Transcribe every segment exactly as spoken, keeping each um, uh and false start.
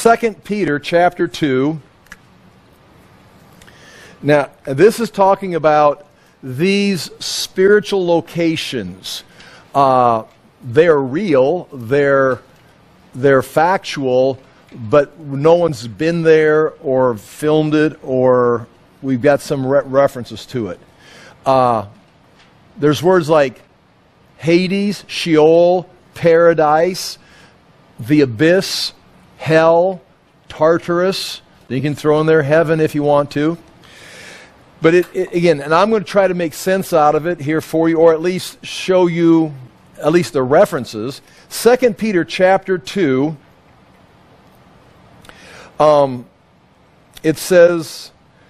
Second Peter chapter two. Now, this is talking about these spiritual locations. Uh, they're real, they're, they're factual, but no one's been there or filmed it, or we've got some re- references to it. Uh, there's words like Hades, Sheol, paradise, the abyss, hell, Tartarus. You can throw in there heaven if you want to. But it, it, again, and I'm going to try to make sense out of it here for you, or at least show you at least the references. Second Peter chapter two, um, it says,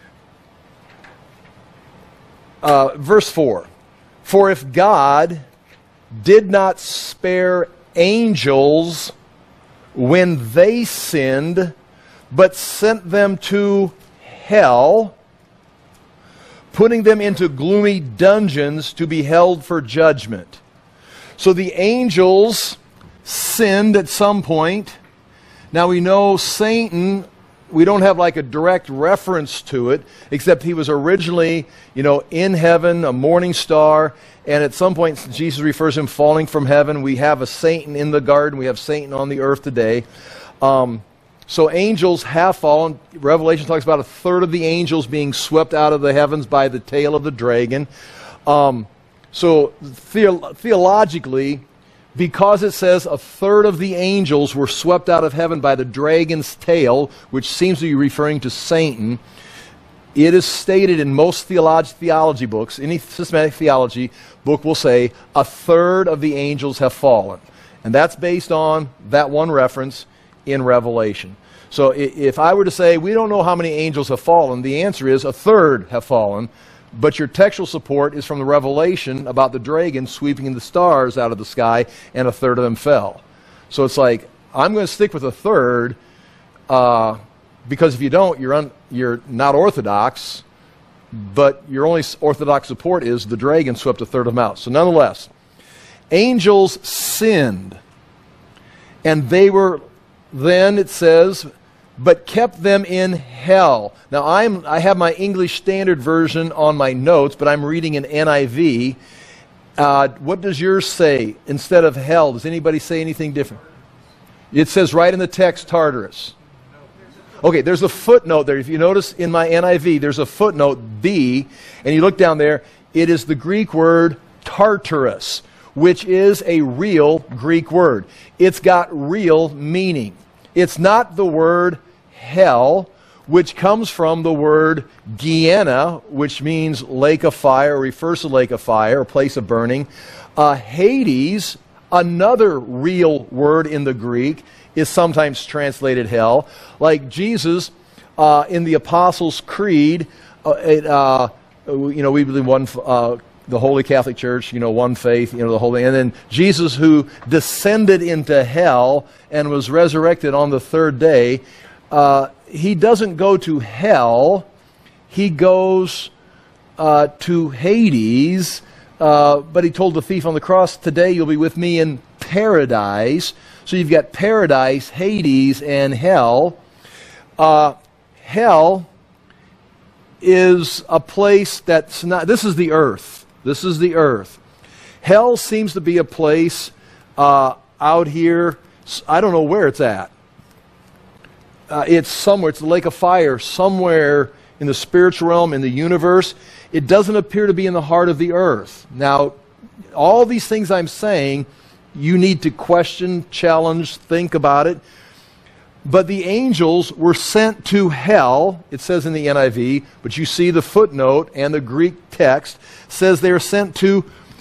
uh, verse four, "For if God did not spare angels when they sinned, but sent them to hell, putting them into gloomy dungeons to be held for judgment." So the angels sinned at some point. Now we know Satan, we don't have like a direct reference to it, except he was originally, you know, in heaven, a morning star, and at some point Jesus refers to him falling from heaven. We have a Satan in the garden, we have Satan on the earth today. Um, so angels have fallen. Revelation talks about a third of the angels being swept out of the heavens by the tail of the dragon. Um, so the- theologically, because it says a third of the angels were swept out of heaven by the dragon's tail, which seems to be referring to Satan, it is stated in most theology, theology books, any systematic theology book will say a third of the angels have fallen. And that's based on that one reference in Revelation. So if I were to say, we don't know how many angels have fallen, the answer is a third have fallen, but your textual support is from the Revelation about the dragon sweeping the stars out of the sky, and a third of them fell. So it's like, I'm going to stick with a third, uh, because if you don't, you're, un, you're not orthodox, but your only orthodox support is the dragon swept a third of them out. So nonetheless, angels sinned, and they were then, it says, but kept them in hell. Now, I'm, I have my English Standard Version on my notes, but I'm reading an N I V. Uh, what does yours say instead of hell? Does anybody say anything different? It says right in the text, Tartarus. Okay, there's a footnote there. If you notice in my N I V, there's a footnote, B, and you look down there, it is the Greek word Tartarus, which is a real Greek word. It's got real meaning. It's not the word hell, which comes from the word Gehenna, which means lake of fire, or refers to lake of fire, or place of burning. Uh, Hades, another real word in the Greek, is sometimes translated hell. Like Jesus uh, in the Apostles' Creed, uh, it, uh, you know, we believe one, uh, the Holy Catholic Church, you know, one faith, you know, the Holy, and then Jesus who descended into hell and was resurrected on the third day, uh, he doesn't go to hell, he goes uh, to Hades, uh, but he told the thief on the cross, today you'll be with me in paradise. So you've got paradise, Hades, and hell. Uh, hell is a place that's not, this is the earth. This is the earth. Hell seems to be a place uh, out here. I don't know where it's at. Uh, it's somewhere. It's the lake of fire, somewhere in the spiritual realm, in the universe. It doesn't appear to be in the heart of the earth. Now, all these things I'm saying, you need to question, challenge, think about it. But the angels were sent to hell, it says in the N I V, but you see the footnote and the Greek text says they are sent to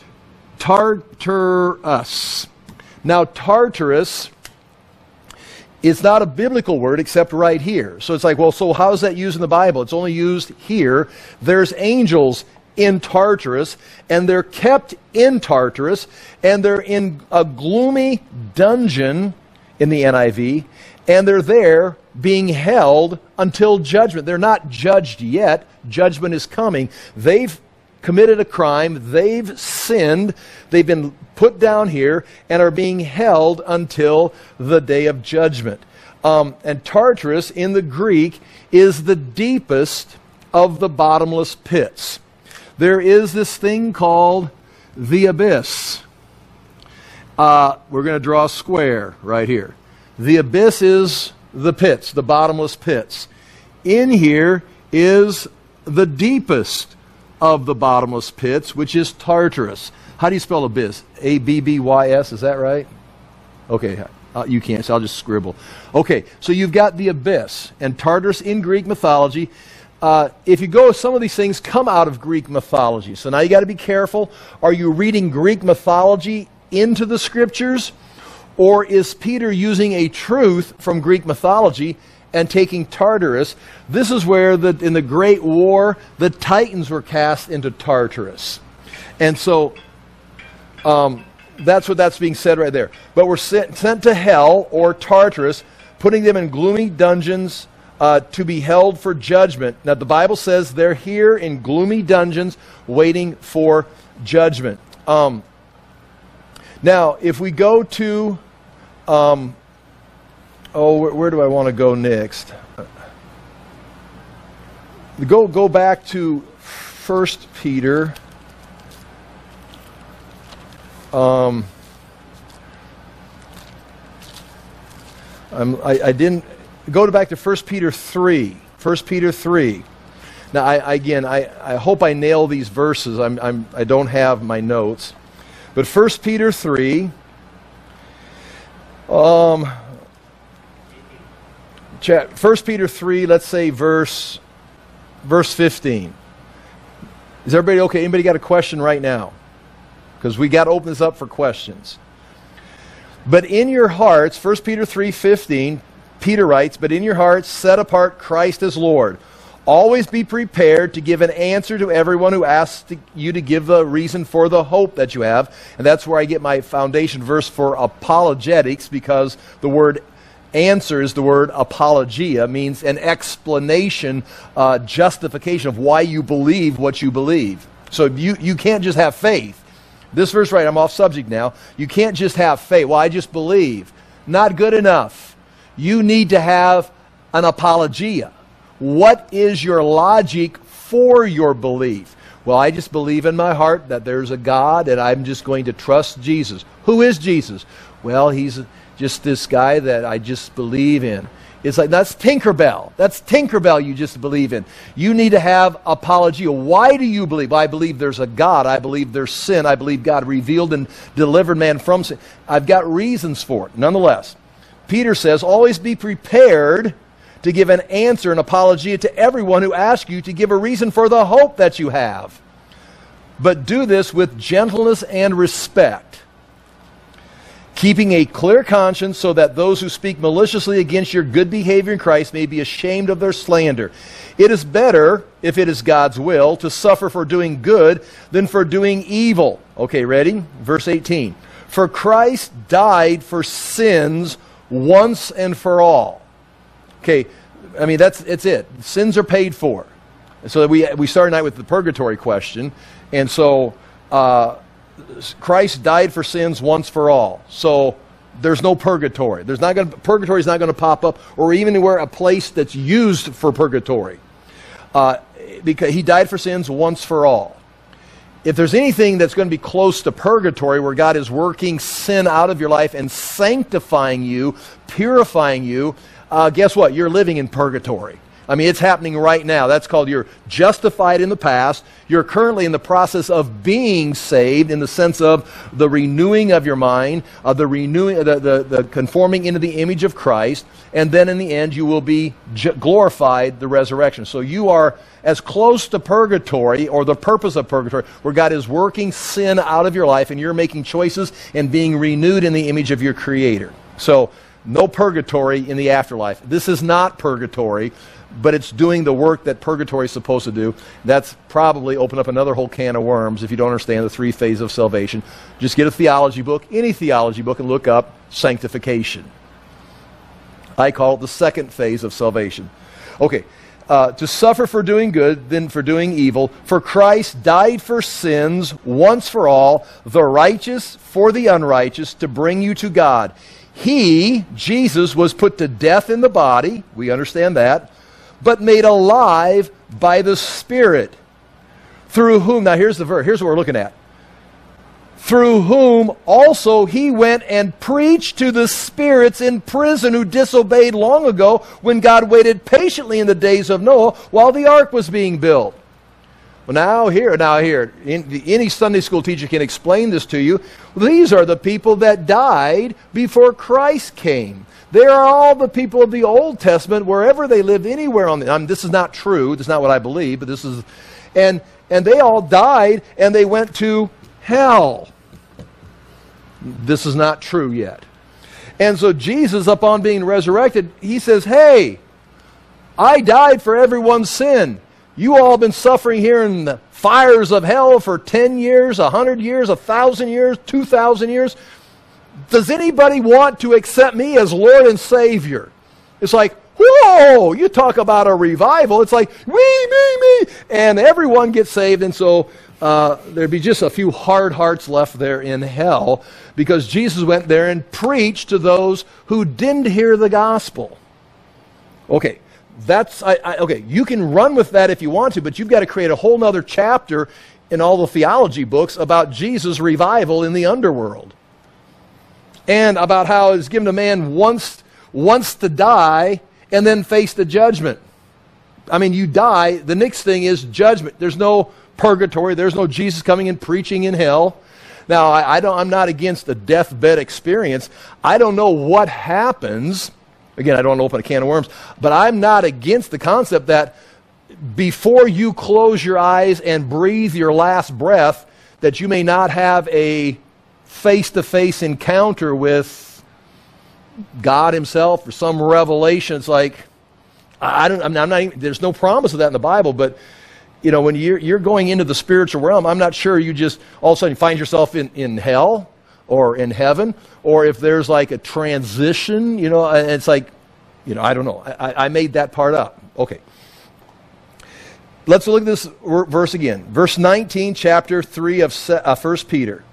Tartarus. Now, Tartarus is not a biblical word except right here. So it's like, well, so how is that used in the Bible? It's only used here. There's angels in Tartarus, and they're kept in Tartarus, and they're in a gloomy dungeon in the N I V, and they're there being held until judgment. They're not judged yet. Judgment is coming. They've committed a crime. They've sinned. They've been put down here and are being held until the day of judgment. Um, and Tartarus in the Greek is the deepest of the bottomless pits. There is this thing called the abyss. Uh, we're going to draw a square right here. The abyss is the pits, the bottomless pits. In here is the deepest of the bottomless pits, which is Tartarus. How do you spell abyss? A B B Y S, is that right? Okay, uh, you can't, so I'll just scribble. Okay, so you've got the abyss, and Tartarus in Greek mythology. Uh, if you go, some of these things come out of Greek mythology. So now you got to be careful. Are you reading Greek mythology into the Scriptures? Or is Peter using a truth from Greek mythology and taking Tartarus? This is where the, in the Great War, the Titans were cast into Tartarus. And so um, that's what that's being said right there. But we're sent, sent to hell, or Tartarus, putting them in gloomy dungeons uh, to be held for judgment. Now the Bible says they're here in gloomy dungeons waiting for judgment. Um, now, if we go to, um, oh, where, where do I want to go next? Go, go back to First Peter. Um, I'm, I, I didn't go back to First Peter three. First Peter three. Now, I, again, I, I hope I nail these verses. I'm, I'm, I don't have my notes. But First Peter three, um, chat, First Peter three, let's say verse, verse fifteen. Is everybody okay? Anybody got a question right now? Because we got to open this up for questions. But in your hearts, First Peter three fifteen, Peter writes, but in your hearts set apart Christ as Lord. Always be prepared to give an answer to everyone who asks to, you to give a reason for the hope that you have. And that's where I get my foundation verse for apologetics, because the word answer is the word apologia, means an explanation, uh, justification of why you believe what you believe. So you, you can't just have faith. This verse, right, I'm off subject now. You can't just have faith. Well, I just believe. Not good enough. You need to have an apologia. What is your logic for your belief? Well, I just believe in my heart that there's a God and I'm just going to trust Jesus. Who is Jesus? Well, he's just this guy that I just believe in. It's like, that's Tinkerbell. That's Tinkerbell you just believe in. You need to have apologia. Why do you believe? Well, I believe there's a God. I believe there's sin. I believe God revealed and delivered man from sin. I've got reasons for it. Nonetheless, Peter says, always be prepared to give an answer, an apologia to everyone who asks you to give a reason for the hope that you have. But do this with gentleness and respect, keeping a clear conscience so that those who speak maliciously against your good behavior in Christ may be ashamed of their slander. It is better, if it is God's will, to suffer for doing good than for doing evil. Okay, ready? Verse eighteen. For Christ died for sins once and for all. Okay, I mean, that's it's it. Sins are paid for. So we, we started tonight with the purgatory question. And so uh, Christ died for sins once for all. So there's no purgatory. There's not going purgatory is not going to pop up, or even anywhere a place that's used for purgatory. Uh, because he died for sins once for all. If there's anything that's going to be close to purgatory, where God is working sin out of your life and sanctifying you, purifying you, Uh, guess what? You're living in purgatory. I mean, it's happening right now. That's called you're justified in the past. You're currently in the process of being saved, in the sense of the renewing of your mind, uh, the renewing, the, the, the conforming into the image of Christ, and then in the end you will be glorified, the resurrection. So you are as close to purgatory, or the purpose of purgatory, where God is working sin out of your life, and you're making choices and being renewed in the image of your Creator. So no purgatory in the afterlife. This is not purgatory, but it's doing the work that purgatory is supposed to do. That's probably open up another whole can of worms if you don't understand the three phases of salvation. Just get a theology book, any theology book, and look up sanctification. I call it the second phase of salvation. Okay, uh, to suffer for doing good, then for doing evil. For Christ died for sins once for all, the righteous for the unrighteous, to bring you to God. He, Jesus, was put to death in the body, we understand that, but made alive by the Spirit, through whom, now here's the verse, here's what we're looking at. Through whom also he went and preached to the spirits in prison who disobeyed long ago, when God waited patiently in the days of Noah while the ark was being built. Well, now here, now here, in, any Sunday school teacher can explain this to you. These are the people that died before Christ came. They are all the people of the Old Testament, wherever they lived, anywhere on the. I mean, this is not true. This is not what I believe, but this is, and and they all died, and they went to hell. This is not true yet. And so Jesus, upon being resurrected, he says, hey, I died for everyone's sin. You all have been suffering here in the fires of hell for ten years, a hundred years, a thousand years, two thousand years. Does anybody want to accept me as Lord and Savior? It's like, whoa, you talk about a revival. It's like, me, me, me. And everyone gets saved. And so uh, there'd be just a few hard hearts left there in hell, because Jesus went there and preached to those who didn't hear the gospel. Okay, that's, I, I, okay, you can run with that if you want to, but you've got to create a whole nother chapter in all the theology books about Jesus' revival in the underworld. And about how it's given a man once, once to die and then face the judgment. I mean, you die, the next thing is judgment. There's no purgatory. There's no Jesus coming and preaching in hell. Now, I, I don't, I'm not against the deathbed experience. I don't know what happens. Again, I don't want to open a can of worms. But I'm not against the concept that before you close your eyes and breathe your last breath, that you may not have a face-to-face encounter with God himself or some revelation. It's like, I don't, I'm not even, there's no promise of that in the Bible, but you know, when you're, you're going into the spiritual realm, I'm not sure you just all of a sudden find yourself in, in hell or in heaven, or if there's like a transition, you know, and it's like, you know, I don't know. I, I made that part up. Okay. Let's look at this verse again. Verse nineteen, chapter three of First Peter.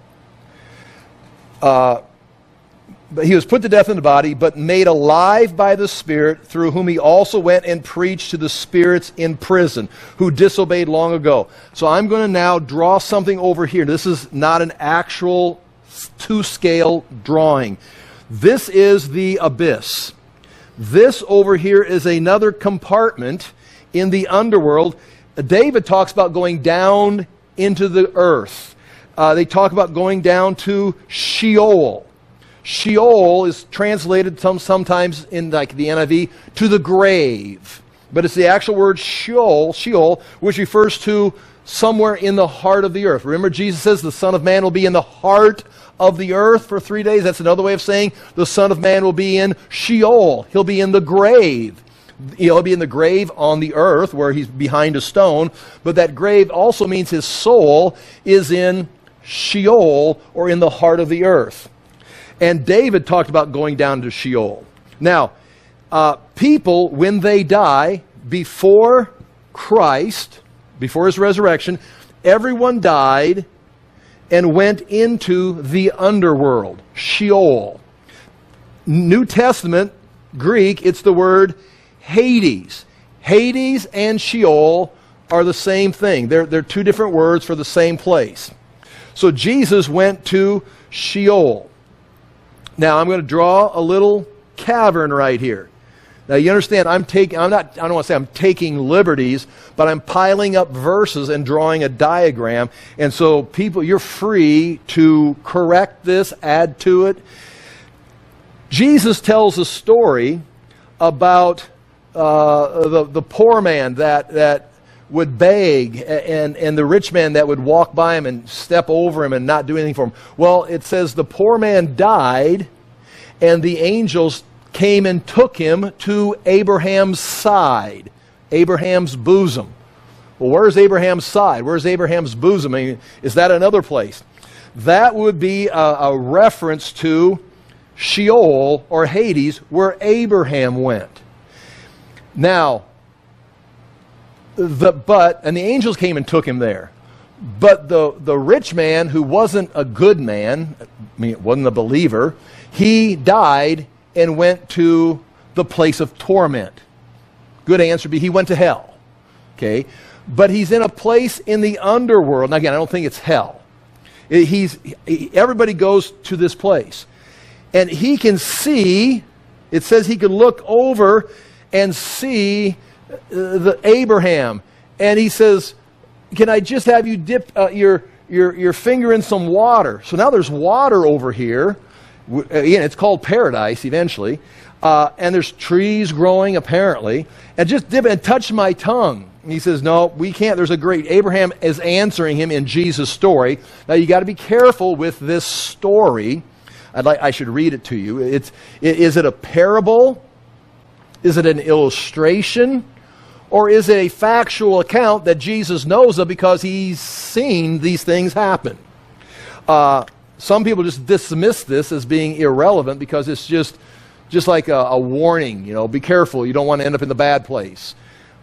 Uh, But he was put to death in the body, but made alive by the Spirit, through whom he also went and preached to the spirits in prison, who disobeyed long ago. So I'm going to now draw something over here. This is not an actual two-scale drawing. This is the abyss. This over here is another compartment in the underworld. David talks about going down into the earth. Uh, they talk about going down to Sheol. Sheol is translated some, sometimes in like the N I V to the grave. But it's the actual word Sheol, Sheol, which refers to somewhere in the heart of the earth. Remember, Jesus says the Son of Man will be in the heart of the earth for three days. That's another way of saying the Son of Man will be in Sheol. He'll be in the grave. He'll be in the grave on the earth where he's behind a stone. But that grave also means his soul is in Sheol, or in the heart of the earth. And David talked about going down to Sheol. Now, uh, people, when they die, before Christ, before his resurrection, everyone died and went into the underworld, Sheol. New Testament, Greek, it's the word Hades. Hades and Sheol are the same thing. They're, they're two different words for the same place. So Jesus went to Sheol. Now I'm going to draw a little cavern right here. Now you understand, I'm taking, I'm not, I don't want to say I'm taking liberties, but I'm piling up verses and drawing a diagram. And so people, you're free to correct this, add to it. Jesus tells a story about uh, the, the poor man that, that would beg, and, and the rich man that would walk by him and step over him and not do anything for him. Well, it says the poor man died, and the angels came and took him to Abraham's side, Abraham's bosom. Well, where's Abraham's side? Where's Abraham's bosom? I mean, is that another place? That would be a, a reference to Sheol, or Hades, where Abraham went. Now, The, but, and the angels came and took him there. But the, the rich man, who wasn't a good man, I mean, wasn't a believer, He died and went to the place of torment. Good answer would be he went to hell. Okay? But he's in a place in the underworld. Now again, I don't think it's hell. He's, he, everybody goes to this place. And he can see, it says he can look over and see uh, the Abraham. And he says, can I just have you dip uh, your, your, your finger in some water? So now there's water over here. Again, it's called paradise eventually. Uh, and there's trees growing apparently. And just dip it and touch my tongue. And he says, no, we can't. There's a great, Abraham is answering him in Jesus' story. Now you got to be careful with this story. I'd like, I should read it to you. It's, is it a parable? Is it an illustration? Or is it a factual account that Jesus knows of because he's seen these things happen? Uh, some people just dismiss this as being irrelevant because it's just, just like a, a warning, you know, be careful, you don't want to end up in the bad place.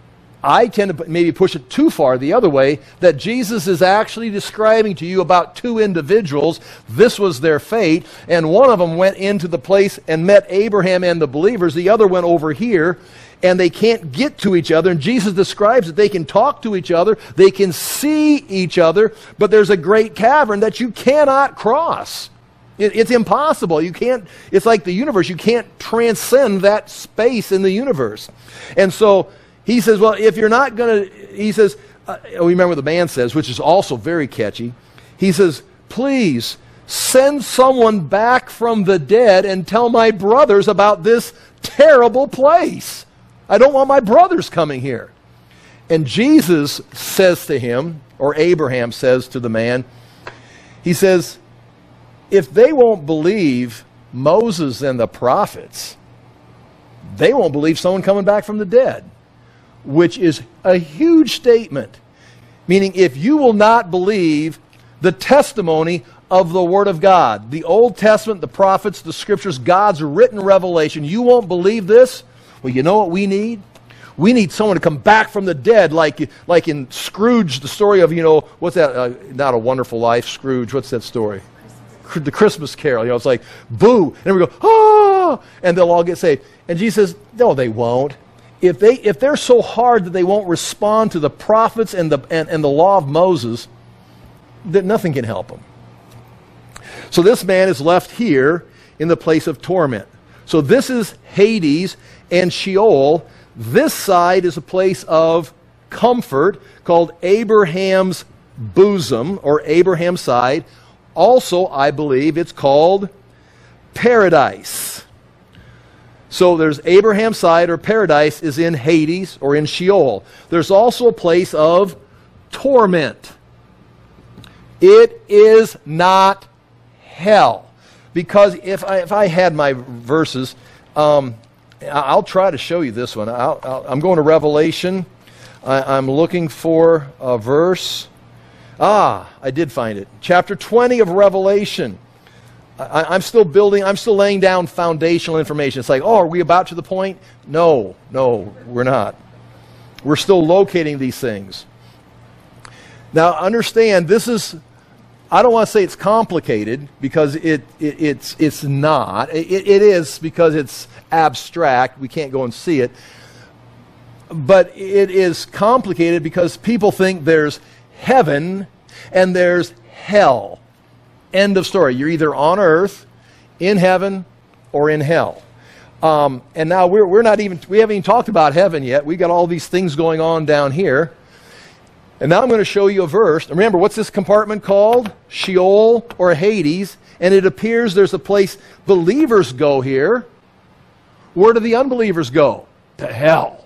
I tend to maybe push it too far the other way, that Jesus is actually describing to you about two individuals. This was their fate, and one of them went into the place and met Abraham and the believers. The other went over here, and they can't get to each other. And Jesus describes that they can talk to each other, they can see each other, but there's a great cavern that you cannot cross. It, it's impossible. You can't, it's like the universe. You can't transcend that space in the universe. And so he says, well, if you're not going to, he says, uh, remember what the man says, which is also very catchy. He says, please send someone back from the dead and tell my brothers about this terrible place. I don't want my brothers coming here. And Jesus says to him, or Abraham says to the man, he says, if they won't believe Moses and the prophets, they won't believe someone coming back from the dead. Which is a huge statement. Meaning, if you will not believe the testimony of the Word of God, the Old Testament, the prophets, the Scriptures, God's written revelation, you won't believe this? Well, you know what we need? We need someone to come back from the dead, like, like in Scrooge, the story of, you know, what's that? Uh, not A Wonderful Life, Scrooge, what's that story? The Christmas Carol. You know, it's like, boo. And we go, ah! And they'll all get saved. And Jesus says, no, they won't. If, they, if they're so hard that they won't respond to the prophets and the, and, and the law of Moses, that nothing can help them. So this man is left here in the place of torment. So this is Hades and Sheol. This side is a place of comfort called Abraham's bosom, or Abraham's side. Also, I believe it's called paradise. So there's Abraham's side, or paradise, is in Hades or in Sheol. There's also a place of torment. It is not hell. Because if I, if I had my verses, um, I'll try to show you this one. I'll, I'll, I'm going to Revelation. I, I'm looking for a verse. Ah, I did find it. Chapter twenty of Revelation. I, I'm still building, I'm still laying down foundational information. It's like, oh, are we about to the point? No, no, we're not. We're still locating these things. Now, understand, this is, I don't want to say it's complicated, because it, it it's it's not. It, it is because it's abstract. We can't go and see it. But it is complicated because people think there's heaven and there's hell. End of story. You're either on earth, in heaven, or in hell. Um, and now we're, we're not even, we haven't even talked about heaven yet. We've got all these things going on down here. And now I'm going to show you a verse. And remember, what's this compartment called? Sheol or Hades. And it appears there's a place believers go here. Where do the unbelievers go? To hell.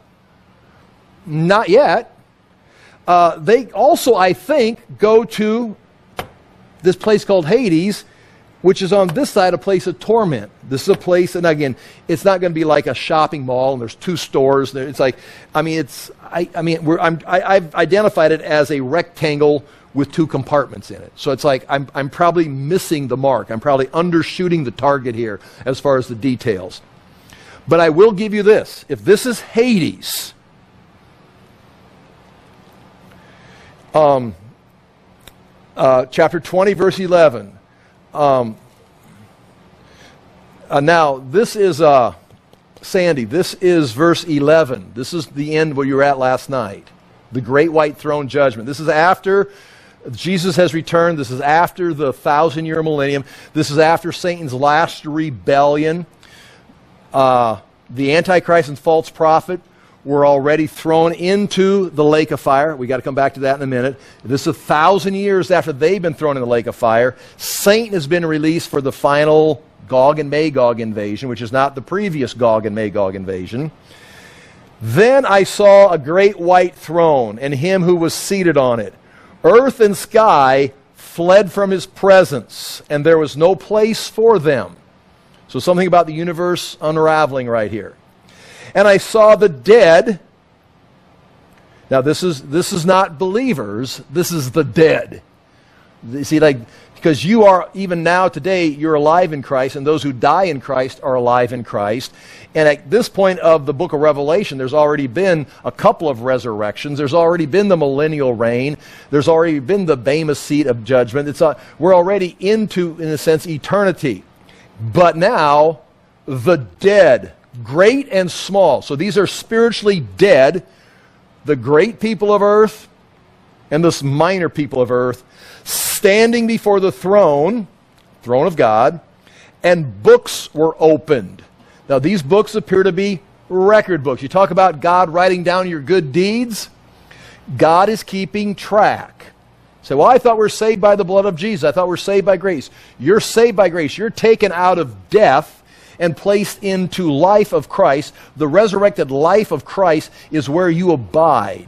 Not yet. Uh, they also, I think, go to this place called Hades, which is on this side a place of torment. This is a place, and again, it's not going to be like a shopping mall and there's two stores. It's like, I mean, it's, I, I mean, we're, I'm, I, I've identified it as a rectangle with two compartments in it. So it's like I'm, I'm probably missing the mark. I'm probably undershooting the target here as far as the details. But I will give you this: if this is Hades, um. Uh, chapter twenty, verse eleven. Um, Uh, now, this is, uh, Sandy, this is verse eleven. This is the end where you were at last night. The great white throne judgment. This is after Jesus has returned. This is after the thousand-year millennium. This is after Satan's last rebellion. Uh, the Antichrist and false prophet were already thrown into the lake of fire. We got to come back to that in a minute. This is a thousand years after they've been thrown in the lake of fire. Satan has been released for the final Gog and Magog invasion, which is not the previous Gog and Magog invasion. Then I saw a great white throne, and him who was seated on it. Earth and sky fled from his presence, and there was no place for them. So something about the universe unraveling right here. And I saw the dead. Now this is this is not believers. This is the dead. You see, like, because you are, even now today, you're alive in Christ, and those who die in Christ are alive in Christ. And at this point of the book of Revelation, there's already been a couple of resurrections. There's already been the millennial reign. There's already been the Bema seat of judgment. It's a, we're already into, in a sense, eternity. But now, the dead, great and small. So these are spiritually dead, the great people of earth and the minor people of earth, standing before the throne, throne of God, and books were opened. Now these books appear to be record books. You talk about God writing down your good deeds. God is keeping track. You say, well, I thought we were saved by the blood of Jesus. I thought we were saved by grace. You're saved by grace. You're taken out of death and placed into life of Christ. The resurrected life of Christ is where you abide.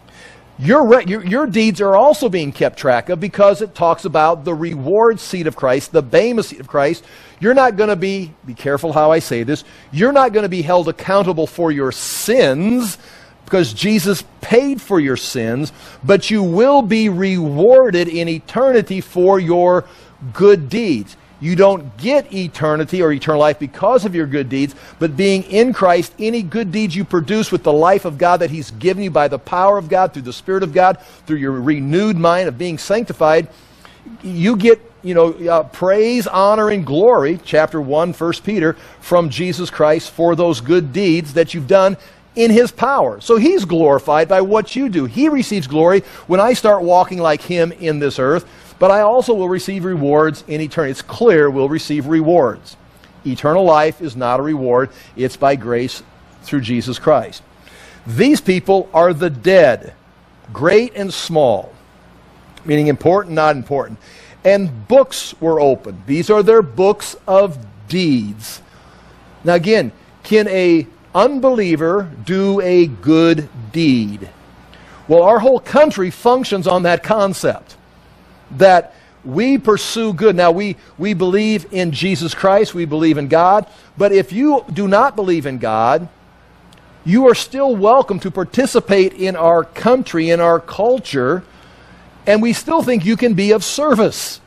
Your, your, your deeds are also being kept track of, because it talks about the reward seat of Christ, the Bema seat of Christ. You're not going to be, be careful how I say this, you're not going to be held accountable for your sins, because Jesus paid for your sins, but you will be rewarded in eternity for your good deeds. You don't get eternity or eternal life because of your good deeds, but being in Christ, any good deeds you produce with the life of God that He's given you by the power of God, through the Spirit of God, through your renewed mind of being sanctified, you get, you know, uh, praise, honor, and glory, chapter one, First Peter, from Jesus Christ for those good deeds that you've done in His power. So He's glorified by what you do. He receives glory when I start walking like Him in this earth. But I also will receive rewards in eternity. It's clear we'll receive rewards. Eternal life is not a reward. It's by grace through Jesus Christ. These people are the dead, great and small, meaning important, not important. And books were opened. These are their books of deeds. Now again, can a unbeliever do a good deed? Well, our whole country functions on that concept, that we pursue good. Now, we, we believe in Jesus Christ, we believe in God, but if you do not believe in God, you are still welcome to participate in our country, in our culture, and we still think you can be of service.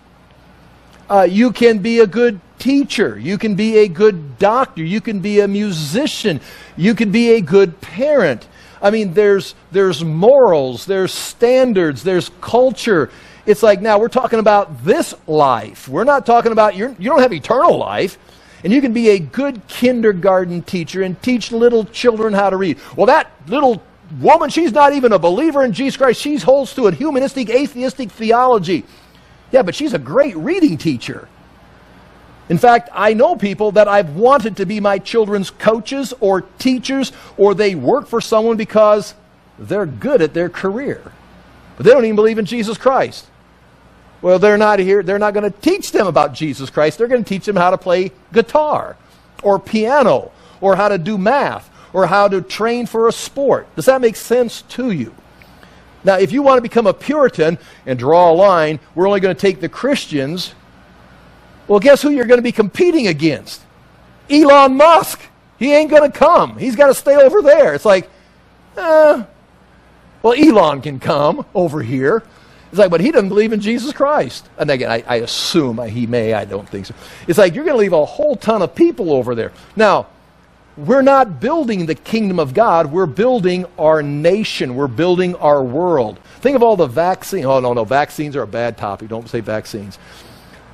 Uh, you can be a good teacher, you can be a good doctor, you can be a musician, you can be a good parent. I mean, there's, there's morals, there's standards, there's culture. It's like, now we're talking about this life. We're not talking about, you're, you don't have eternal life. And you can be a good kindergarten teacher and teach little children how to read. Well, that little woman, she's not even a believer in Jesus Christ. She holds to a humanistic, atheistic theology. Yeah, but she's a great reading teacher. In fact, I know people that I've wanted to be my children's coaches or teachers, or they work for someone because they're good at their career. But they don't even believe in Jesus Christ. Well, they're not here. They're not going to teach them about Jesus Christ. They're going to teach them how to play guitar or piano or how to do math or how to train for a sport. Does that make sense to you? Now, if you want to become a Puritan and draw a line, we're only going to take the Christians. Well, guess who you're going to be competing against? Elon Musk. He ain't going to come. He's got to stay over there. It's like, eh, well, Elon can come over here. It's like, but he doesn't believe in Jesus Christ. And again, I, I assume he may, I don't think so. It's like, you're going to leave a whole ton of people over there. Now, we're not building the kingdom of God. We're building our nation. We're building our world. Think of all the vaccines. Oh, no, no, vaccines are a bad topic. Don't say vaccines.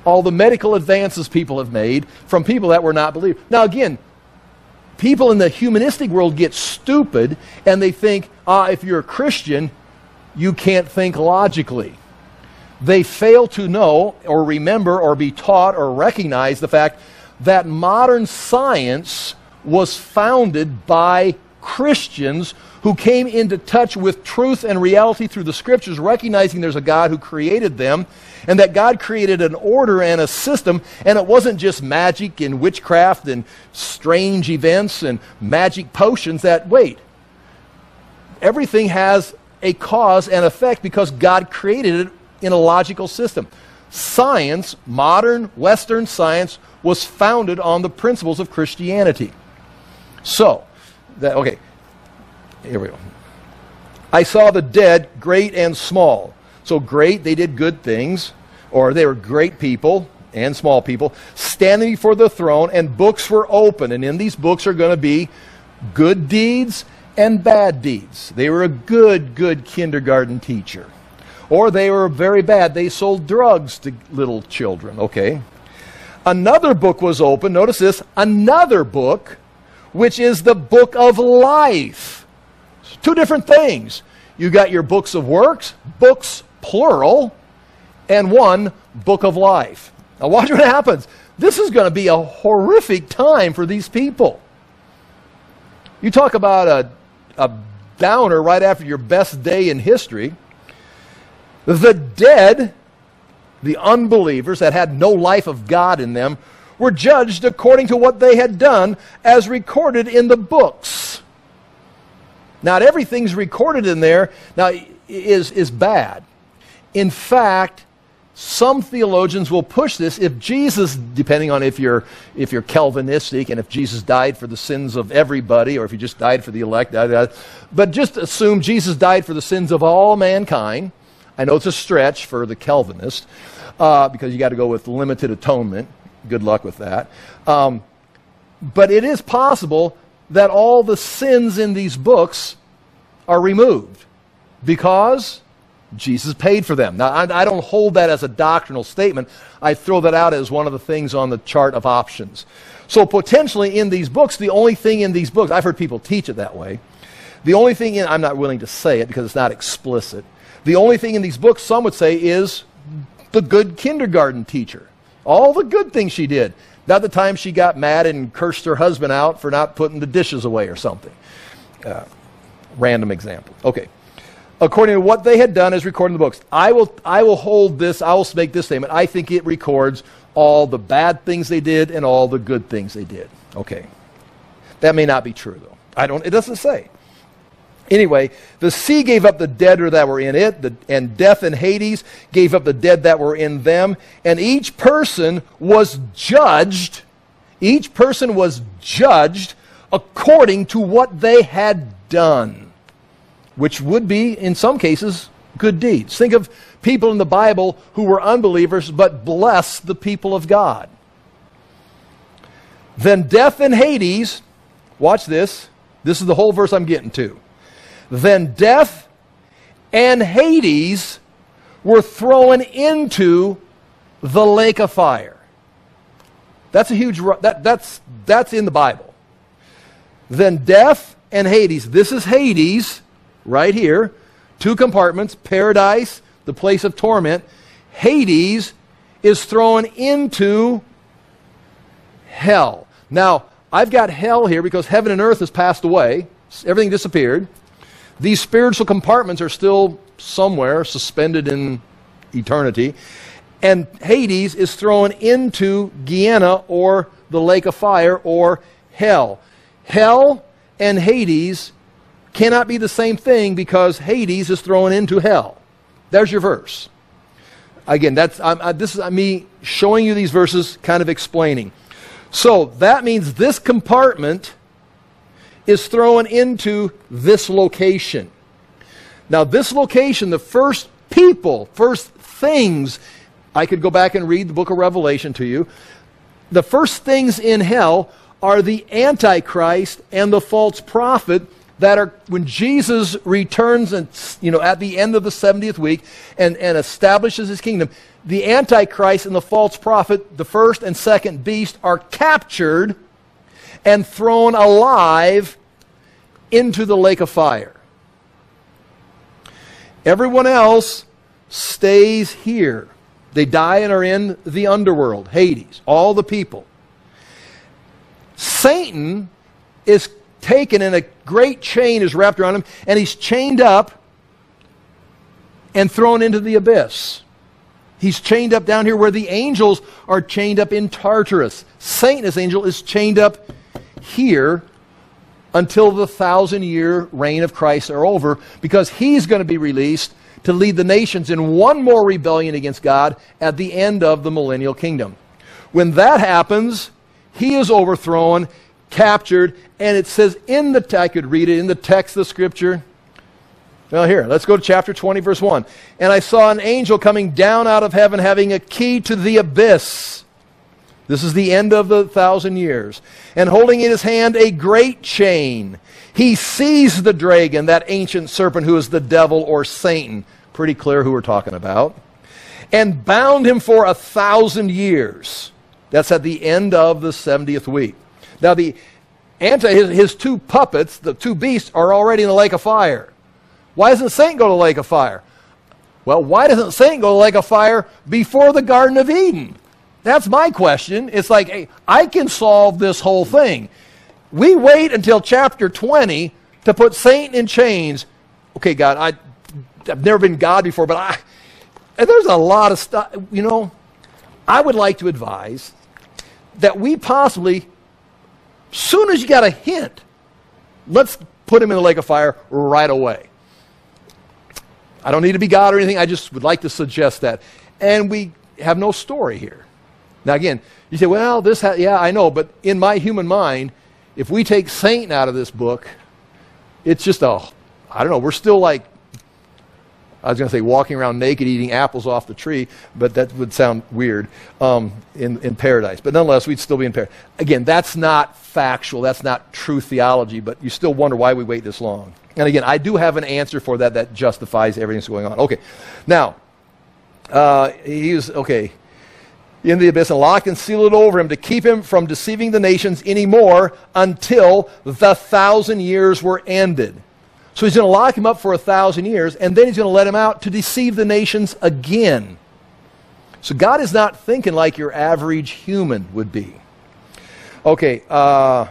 all the medical advances people have made from people that were not believers. Now again, people in the humanistic world get stupid and they think, ah, if you're a Christian, you can't think logically. They fail to know or remember or be taught or recognize the fact that modern science was founded by Christians who came into touch with truth and reality through the Scriptures, recognizing there's a God who created them, and that God created an order and a system, and it wasn't just magic and witchcraft and strange events and magic potions that, wait, everything has a cause and effect because God created it in a logical system. Science, modern Western science, was founded on the principles of Christianity. So, that, okay, here we go. I saw the dead, great and small. So great, they did good things, or they were great people and small people, standing before the throne, and books were open. And in these books are going to be good deeds and bad deeds. They were a good, good kindergarten teacher. Or they were very bad. They sold drugs to little children. Okay. Another book was open. Notice this. Another book, which is the book of life. Two different things. You got your books of works, books plural, and one book of life. Now watch what happens. This is going to be a horrific time for these people. You talk about a, a downer right after your best day in history. The dead, the unbelievers that had no life of God in them, were judged according to what they had done as recorded in the books. Not everything's recorded in there now is, is bad. In fact, some theologians will push this. If Jesus, depending on if you're, if you're Calvinistic and if Jesus died for the sins of everybody or if he just died for the elect, but just assume Jesus died for the sins of all mankind. I know it's a stretch for the Calvinist uh, because you got to go with limited atonement. Good luck with that. Um, but it is possible that all the sins in these books are removed because Jesus paid for them. Now, I, I don't hold that as a doctrinal statement. I throw that out as one of the things on the chart of options. So potentially in these books, the only thing in these books, I've heard people teach it that way, the only thing in, I'm not willing to say it because it's not explicit, the only thing in these books, some would say, is the good kindergarten teacher. All the good things she did. Not the time she got mad and cursed her husband out for not putting the dishes away or something. Uh, random example. Okay. According to what they had done as recorded in the books. I will, I will hold this, I will make this statement. I think it records all the bad things they did and all the good things they did. Okay. That may not be true, though. I don't, it doesn't say. Anyway, the sea gave up the dead that were in it, the, and death and Hades gave up the dead that were in them, and each person was judged, each person was judged according to what they had done, which would be, in some cases, good deeds. Think of people in the Bible who were unbelievers but blessed the people of God. Then death and Hades, watch this, this is the whole verse I'm getting to. Then death and Hades were thrown into the lake of fire. That's a huge, that, that's, that's in the Bible. Then death and Hades, this is Hades, right here, two compartments, paradise, the place of torment. Hades is thrown into hell. Now, I've got hell here because heaven and earth has passed away. Everything disappeared. These spiritual compartments are still somewhere suspended in eternity. And Hades is thrown into Gehenna, or the lake of fire, or hell. Hell and Hades cannot be the same thing because Hades is thrown into hell. There's your verse. Again, that's I'm, I, this is me showing you these verses, kind of explaining. So that means this compartment is thrown into this location. Now this location, the first people, first things, I could go back and read the book of Revelation to you. The first things in hell are the Antichrist and the false prophet that are, when Jesus returns and, you know, at the end of the seventieth week and, and establishes his kingdom, the Antichrist and the false prophet, the first and second beast, are captured and thrown alive into the lake of fire. Everyone else stays here. They die and are in the underworld, Hades, all the people. Satan is taken, and a great chain is wrapped around him, and he's chained up and thrown into the abyss. He's chained up down here where the angels are chained up in Tartarus. Satan, as angel, is chained up here until the thousand-year reign of Christ are over, because he's going to be released to lead the nations in one more rebellion against God at the end of the millennial kingdom. When that happens, he is overthrown, captured, and it says in the, I could read it in the text of the Scripture. Well, here, let's go to chapter twenty, verse one. And I saw an angel coming down out of heaven, having a key to the abyss. This is the end of the thousand years. And holding in his hand a great chain. He seized the dragon, that ancient serpent who is the devil or Satan. Pretty clear who we're talking about. And bound him for a thousand years. That's at the end of the seventieth week. Now the anti, his, his two puppets, the two beasts, are already in the lake of fire. Why doesn't Satan go to the lake of fire? Well, why doesn't Satan go to the lake of fire before the Garden of Eden? That's my question. It's like, hey, I can solve this whole thing. We wait until chapter twenty to put Satan in chains. Okay, God, I, I've never been God before, but I, and there's a lot of stuff. You know, I would like to advise that we possibly, soon as you got a hint, let's put him in the lake of fire right away. I don't need to be God or anything. I just would like to suggest that. And we have no story here. Now again, you say, well, this, ha yeah, I know, but in my human mind, if we take Satan out of this book, it's just a, I don't know, we're still like, I was going to say walking around naked eating apples off the tree, but that would sound weird um, in, in paradise. But nonetheless, we'd still be in paradise. Again, that's not factual, that's not true theology, but you still wonder why we wait this long. And again, I do have an answer for that that justifies everything that's going on. Okay, now, uh, he was, okay, in the abyss and locked and sealed it over him to keep him from deceiving the nations anymore until the thousand years were ended. So he's going to lock him up for a thousand years, and then he's going to let him out to deceive the nations again. So God is not thinking like your average human would be. Okay, uh...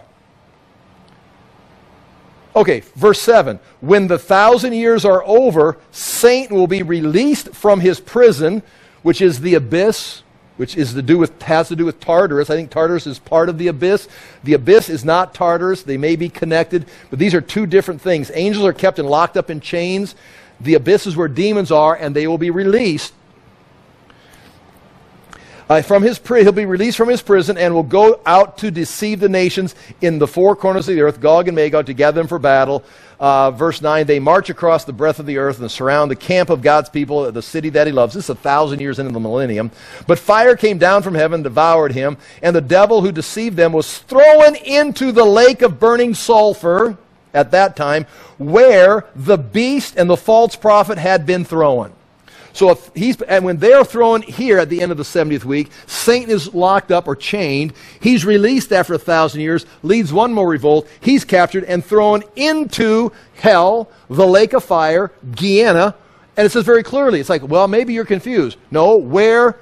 Okay, verse seven. When the thousand years are over, Satan will be released from his prison, which is the abyss, which is to do with, has to do with Tartarus. I think Tartarus is part of the abyss. The abyss is not Tartarus. They may be connected, but these are two different things. Angels are kept and locked up in chains. The abyss is where demons are, and they will be released. Uh, from his pri- he'll be released from his prison and will go out to deceive the nations in the four corners of the earth, Gog and Magog, to gather them for battle. Uh, verse nine, they march across the breadth of the earth and surround the camp of God's people, the city that he loves. This is a thousand years into the millennium. But fire came down from heaven, devoured him, and the devil who deceived them was thrown into the lake of burning sulfur at that time, where the beast and the false prophet had been thrown. So if he's, and when they're thrown here at the end of the seventieth week, Satan is locked up or chained. He's released after a thousand years, leads one more revolt. He's captured and thrown into hell, the lake of fire, Gehenna. And it says very clearly, it's like, well, maybe you're confused. No, where,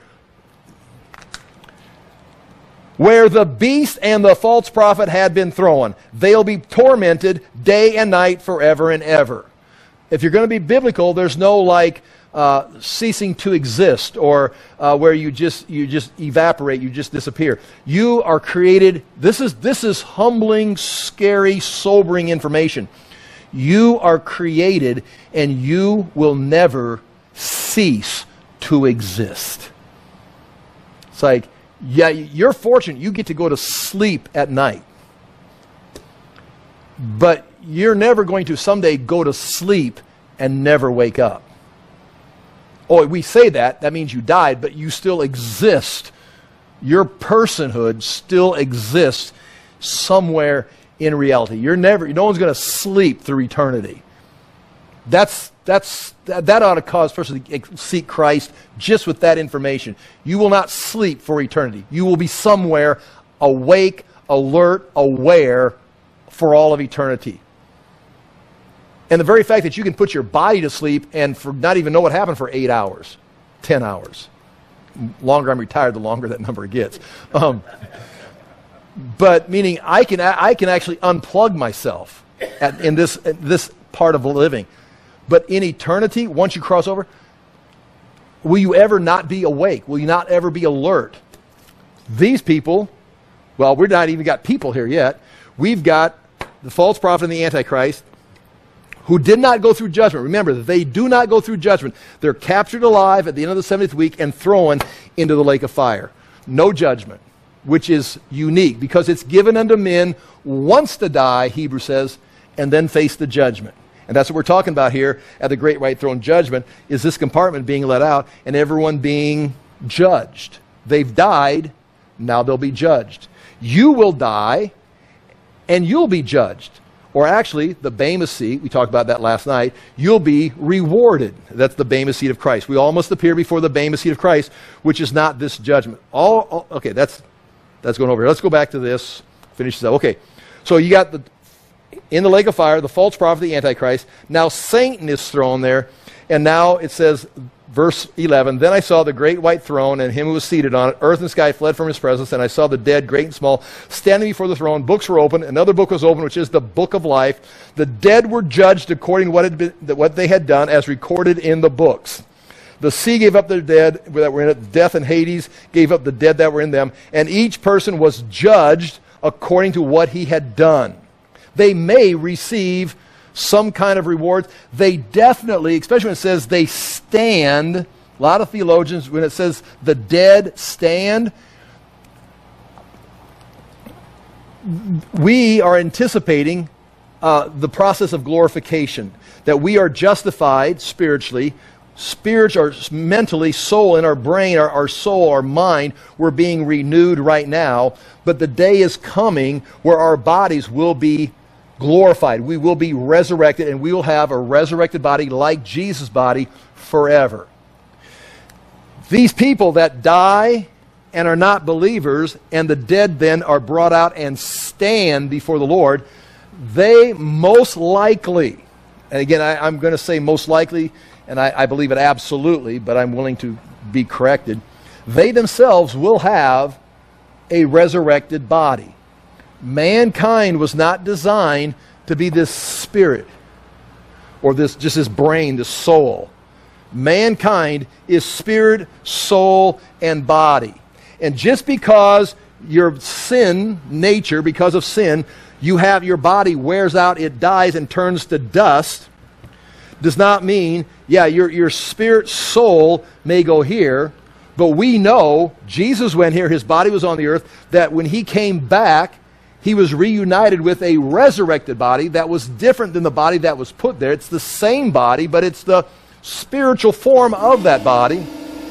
where the beast and the false prophet had been thrown. They'll be tormented day and night forever and ever. If you're going to be biblical, there's no like, Uh, ceasing to exist, or uh, where you just you just evaporate, you just disappear. You are created. This is this is humbling, scary, sobering information. You are created, and you will never cease to exist. It's like, yeah, you're fortunate. You get to go to sleep at night, but you're never going to someday go to sleep and never wake up. Oh, we say that, that means you died, but you still exist. Your personhood still exists somewhere in reality. You're never, no one's going to sleep through eternity. That's, that's, that, that ought to cause a person to seek Christ just with that information. You will not sleep for eternity. You will be somewhere awake, alert, aware for all of eternity. And the very fact that you can put your body to sleep and for not even know what happened for eight hours, ten hours. The longer I'm retired, the longer that number gets. Um, but meaning I can, I can actually unplug myself at, in this, in this part of living. But in eternity, once you cross over, will you ever not be awake? Will you not ever be alert? These people, well, we're not even got people here yet. We've got the false prophet and the Antichrist who did not go through judgment. Remember, they do not go through judgment. They're captured alive at the end of the seventieth week and thrown into the lake of fire. No judgment, which is unique because it's given unto men once to die, Hebrews says, and then face the judgment. And that's what we're talking about here at the great white throne judgment, is this compartment being let out and everyone being judged. They've died, now they'll be judged. You will die, and you'll be judged. Or actually, the Bema seat, we talked about that last night, you'll be rewarded. That's the Bema seat of Christ. We all must appear before the Bema seat of Christ, which is not this judgment. All, all okay, that's, that's going over here. Let's go back to this, finish this up. Okay, so you got the... in the lake of fire, the false prophet, the Antichrist. Now Satan is thrown there. And now it says, verse eleven, then I saw the great white throne and him who was seated on it. Earth and sky fled from his presence. And I saw the dead, great and small, standing before the throne. Books were opened. Another book was opened, which is the book of life. The dead were judged according to what, had been, what they had done, as recorded in the books. The sea gave up their dead that were in it. Death and Hades gave up the dead that were in them. And each person was judged according to what he had done. They may receive some kind of reward. They definitely, especially when it says they stand, a lot of theologians, when it says the dead stand, we are anticipating uh, the process of glorification, that we are justified spiritually, spirit or mentally, soul in our brain, our, our soul, our mind, we're being renewed right now, but the day is coming where our bodies will be glorified. We will be resurrected, and we will have a resurrected body like Jesus' body forever. These people that die and are not believers, and the dead then are brought out and stand before the Lord, they most likely, and again I, I'm going to say most likely, and I, I believe it absolutely, but I'm willing to be corrected, they themselves will have a resurrected body. Mankind was not designed to be this spirit or this just this brain, this soul. Mankind is spirit, soul, and body. And just because your sin nature, because of sin, you have your body wears out, it dies and turns to dust, does not mean, yeah, your, your spirit, soul may go here, but we know Jesus went here, his body was on the earth, that when he came back, he was reunited with a resurrected body that was different than the body that was put there. It's the same body, but it's the spiritual form of that body.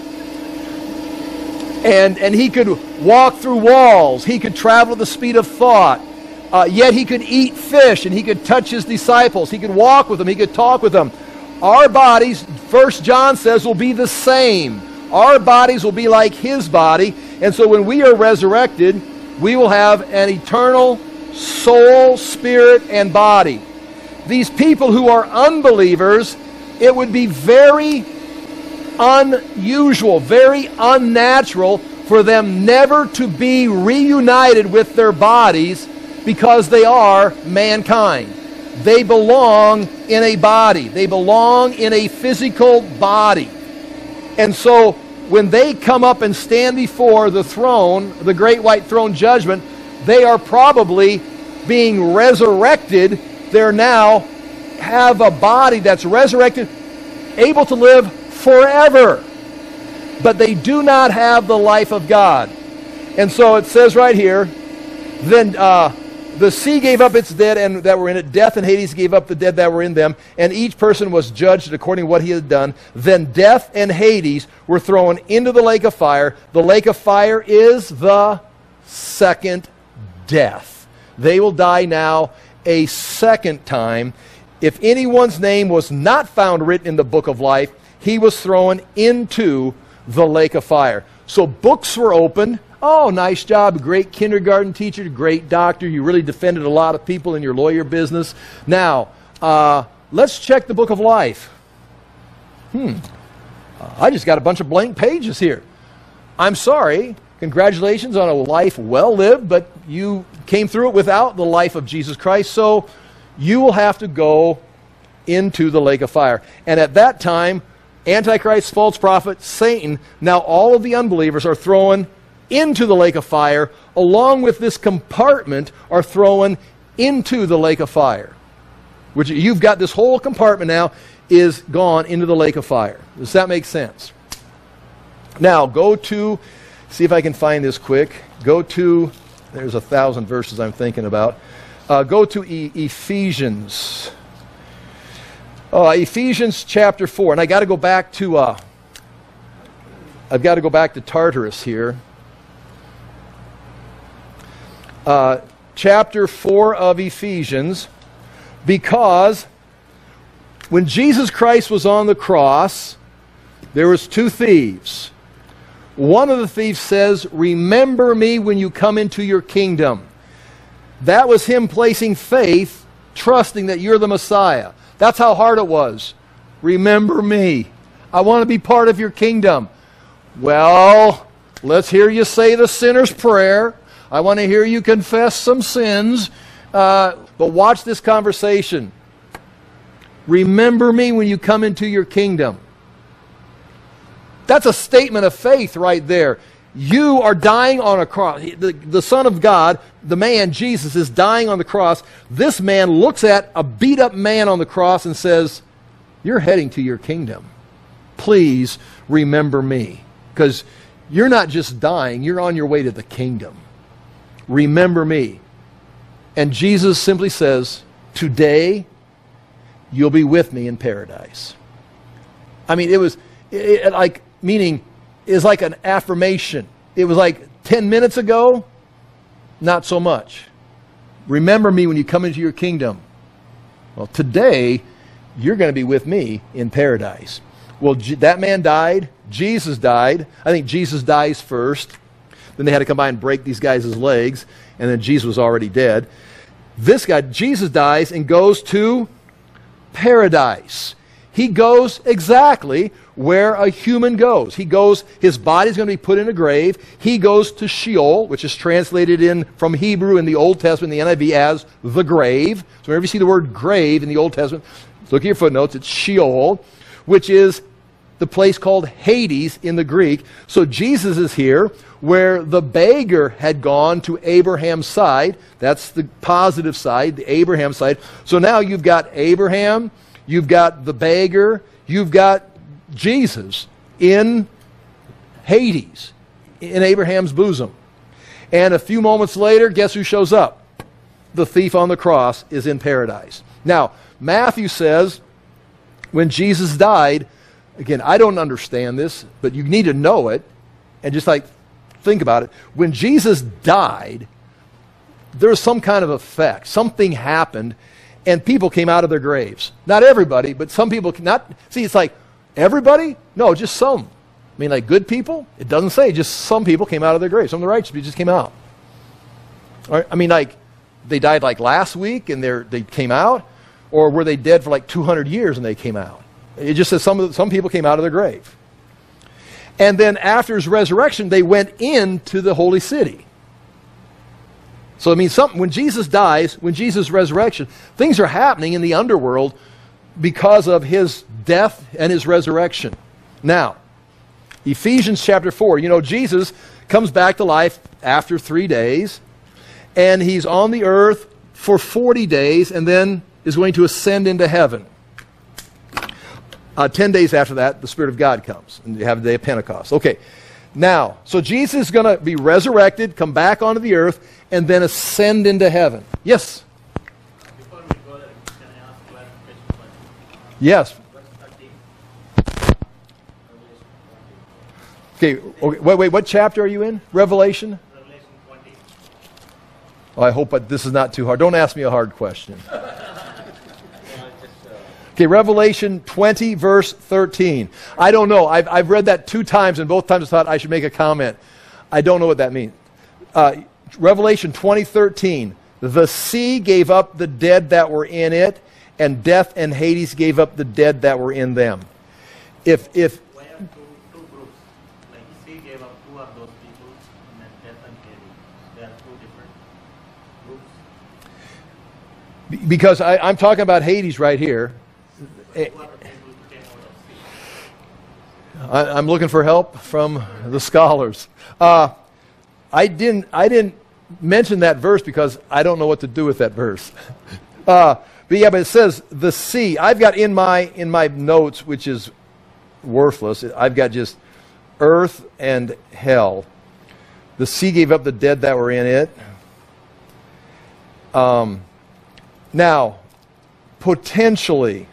And, and he could walk through walls. He could travel at the speed of thought. Uh, yet he could eat fish, and he could touch his disciples. He could walk with them. He could talk with them. Our bodies, First John says, will be the same. Our bodies will be like his body. And so when we are resurrected, we will have an eternal soul, spirit, and body. These people who are unbelievers, it would be very unusual, very unnatural for them never to be reunited with their bodies because they are mankind. They belong in a body. They belong in a physical body. And so when they come up and stand before the throne, the great white throne judgment, they are probably being resurrected. They're now have a body that's resurrected, able to live forever. But they do not have the life of God. And so it says right here, then uh, the sea gave up its dead and that were in it. Death and Hades gave up the dead that were in them. And each person was judged according to what he had done. Then death and Hades were thrown into the lake of fire. The lake of fire is the second death. They will die now a second time. If anyone's name was not found written in the book of life, he was thrown into the lake of fire. So books were opened. Oh, nice job. Great kindergarten teacher, great doctor. You really defended a lot of people in your lawyer business. Now, uh, let's check the book of life. Hmm. I just got a bunch of blank pages here. I'm sorry. Congratulations on a life well lived, but you came through it without the life of Jesus Christ, so you will have to go into the lake of fire. And at that time, Antichrist, false prophet, Satan, now all of the unbelievers are thrown into the lake of fire, along with this compartment are thrown into the lake of fire. Which you've got this whole compartment now is gone into the lake of fire. Does that make sense? Now, go to, see if I can find this quick. Go to, there's a thousand verses I'm thinking about. Uh, go to e- Ephesians. Uh, Ephesians chapter four. And I got to go back to, uh, I've got to go back to Tartarus here. Uh, chapter four of Ephesians. Because when Jesus Christ was on the cross, there was two thieves. One of the thieves says, "Remember me when you come into your kingdom." That was him placing faith, trusting that you're the Messiah. That's how hard it was. Remember me. I want to be part of your kingdom. Well, let's hear you say the sinner's prayer. I want to hear you confess some sins. Uh, but watch this conversation. Remember me when you come into your kingdom. That's a statement of faith right there. You are dying on a cross. The, the Son of God, the man, Jesus, is dying on the cross. This man looks at a beat-up man on the cross and says, "You're heading to your kingdom. Please remember me." Because you're not just dying, you're on your way to the kingdom. Remember me. And Jesus simply says, "Today, you'll be with me in paradise." I mean, it was it, it, like, meaning, it was like an affirmation. It was like ten minutes ago, not so much. Remember me when you come into your kingdom. Well, today, you're going to be with me in paradise. Well, G- that man died. Jesus died. I think Jesus dies first. Then they had to come by and break these guys' legs. And then Jesus was already dead. This guy, Jesus, dies and goes to paradise. He goes exactly where a human goes. He goes, his body's going to be put in a grave. He goes to Sheol, which is translated in from Hebrew in the Old Testament, the N I V, as the grave. So whenever you see the word grave in the Old Testament, look at your footnotes, it's Sheol, which is the place called Hades in the Greek. So Jesus is here where the beggar had gone to Abraham's side. That's the positive side, the Abraham side. So now you've got Abraham, you've got the beggar, you've got Jesus in Hades, in Abraham's bosom. And a few moments later, guess who shows up? The thief on the cross is in paradise. Now, Matthew says, when Jesus died, again, I don't understand this, but you need to know it, and just like, think about it. When Jesus died, there was some kind of effect. Something happened, and people came out of their graves. Not everybody, but some people, not, see, it's like, everybody? No, just some. I mean, like good people? It doesn't say, just some people came out of their graves. Some of the righteous people just came out. Or, I mean, like, they died like last week, and they they came out, or were they dead for like two hundred years and they came out? It just says some, of the, some people came out of their grave. And then after his resurrection, they went into the holy city. So, I mean, something, when Jesus dies, when Jesus' resurrection, things are happening in the underworld because of his death and his resurrection. Now, Ephesians chapter four, you know, Jesus comes back to life after three days, and he's on the earth for forty days, and then is going to ascend into heaven. Uh, ten days after that, the Spirit of God comes, and you have the day of Pentecost. Okay, now, so Jesus is going to be resurrected, come back onto the earth, and then ascend into heaven. Yes? Before we go there, can I ask a clarification question? Yes. Verse thirteen. Okay, okay, wait, wait, what chapter are you in? Revelation? Revelation twenty. Well, I hope that this is not too hard. Don't ask me a hard question. Okay, Revelation twenty, verse thirteen. I don't know. I've, I've read that two times, and both times I thought I should make a comment. I don't know what that means. Uh, Revelation twenty, thirteen. The sea gave up the dead that were in it, and death and Hades gave up the dead that were in them. If, if Why are two, two groups? Like sea gave up two of those people, and then death and Hades. They are two different groups. because I, I'm talking about Hades right here. Two are the people who came out of sea. I, I'm looking for help from the scholars. Uh, I didn't. I didn't mention that verse because I don't know what to do with that verse. Uh, but yeah, but it says the sea. I've got in my in my notes, which is worthless. I've got just earth and hell. The sea gave up the dead that were in it. Um, now, potentially,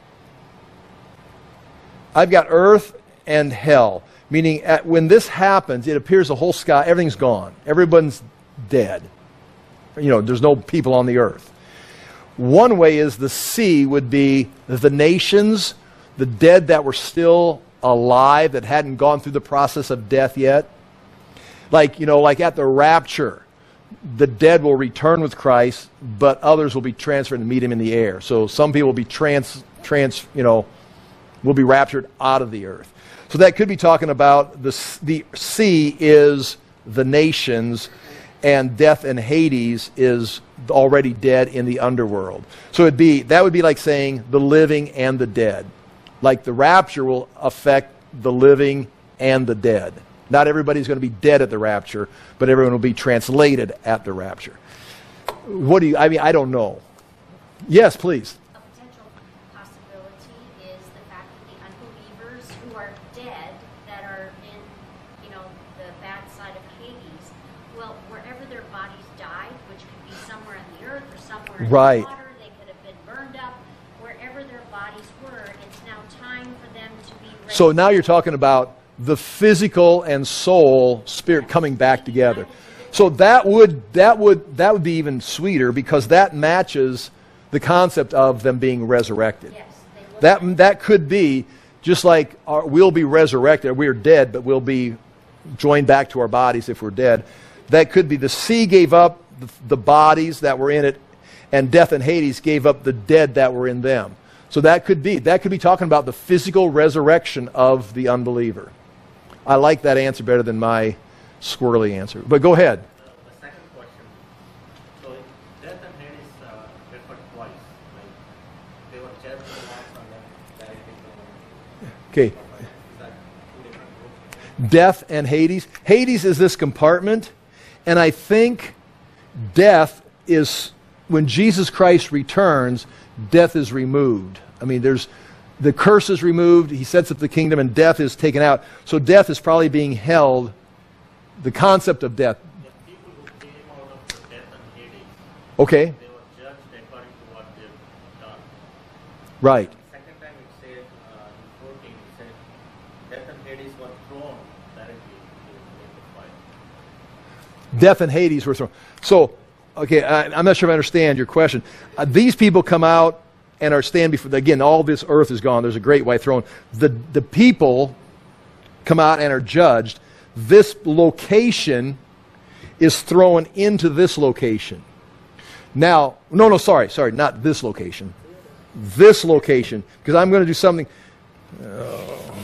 I've got earth and hell. Meaning, at, when this happens, it appears the whole sky, everything's gone. Everyone's dead. You know, there's no people on the earth. One way is the sea would be the nations, the dead that were still alive, that hadn't gone through the process of death yet. Like, you know, like at the rapture, the dead will return with Christ, but others will be transferred and meet him in the air. So some people will be trans, trans, you know, will be raptured out of the earth. So that could be talking about the, the sea is the nations, and death and Hades is already dead in the underworld. So it'd be, that would be like saying the living and the dead. Like the rapture will affect the living and the dead. Not everybody's going to be dead at the rapture, but everyone will be translated at the rapture. What do you, I mean, I don't know. Yes, please. A potential possibility is the fact that the unbelievers who are dead, that are in, you know, the bad side of Hades, well, wherever their bodies died, which could be somewhere in the earth or somewhere in Right. the water, they could have been burned up, wherever their bodies were, it's now time for them to be raised. So now you're talking about the physical and soul, spirit coming back together. So that would that would that would be even sweeter because that matches the concept of them being resurrected. Yes, they will. That that could be just like our, we'll be resurrected. We're dead, but we'll be joined back to our bodies if we're dead. That could be the sea gave up the, the bodies that were in it, and death and Hades gave up the dead that were in them. So that could be that could be talking about the physical resurrection of the unbeliever. I like that answer better than my squirrely answer. But go ahead. Uh, the second question. So death and Hades uh, referred twice. Like they were judged once and then directly to Okay. Is that two different groups? Death and Hades. Hades is this compartment, and I think death is, when Jesus Christ returns, death is removed. I mean, there's, the curse is removed, he sets up the kingdom, and death is taken out. So death is probably being held, the concept of death. The people who came out of the death and Hades, Okay, they were judged according to what they've done. right. Second time it said, uh, in fourteen, it said, death and Hades were thrown directly into the fire. Death and Hades were thrown. So, okay, I, I'm not sure if I understand your question. Uh, these people come out and are stand before, again, all this earth is gone. There's a great white throne. The, the people come out and are judged. This location is thrown into this location. Now, no, no, sorry, sorry, not this location. This location, because I'm going to do something. Uh,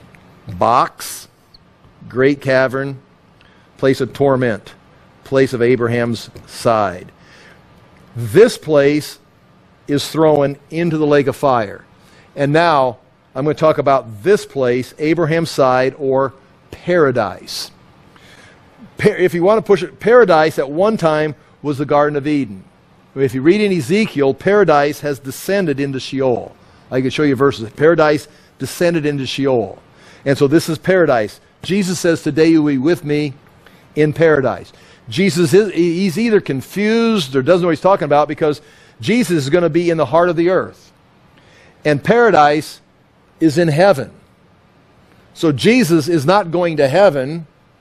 box, great cavern, place of torment, place of Abraham's side. This place is thrown into the lake of fire. And now I'm going to talk about this place, Abraham's side, or paradise. Pa- if you want to push it, paradise at one time was the Garden of Eden. If you read in Ezekiel, paradise has descended into Sheol. I can show you verses. Paradise descended into Sheol. And so this is paradise. Jesus says, today you will be with me in paradise. Jesus is he's either confused or doesn't know what he's talking about because Jesus is going to be in the heart of the earth. And paradise is in heaven. So Jesus is not going to heaven.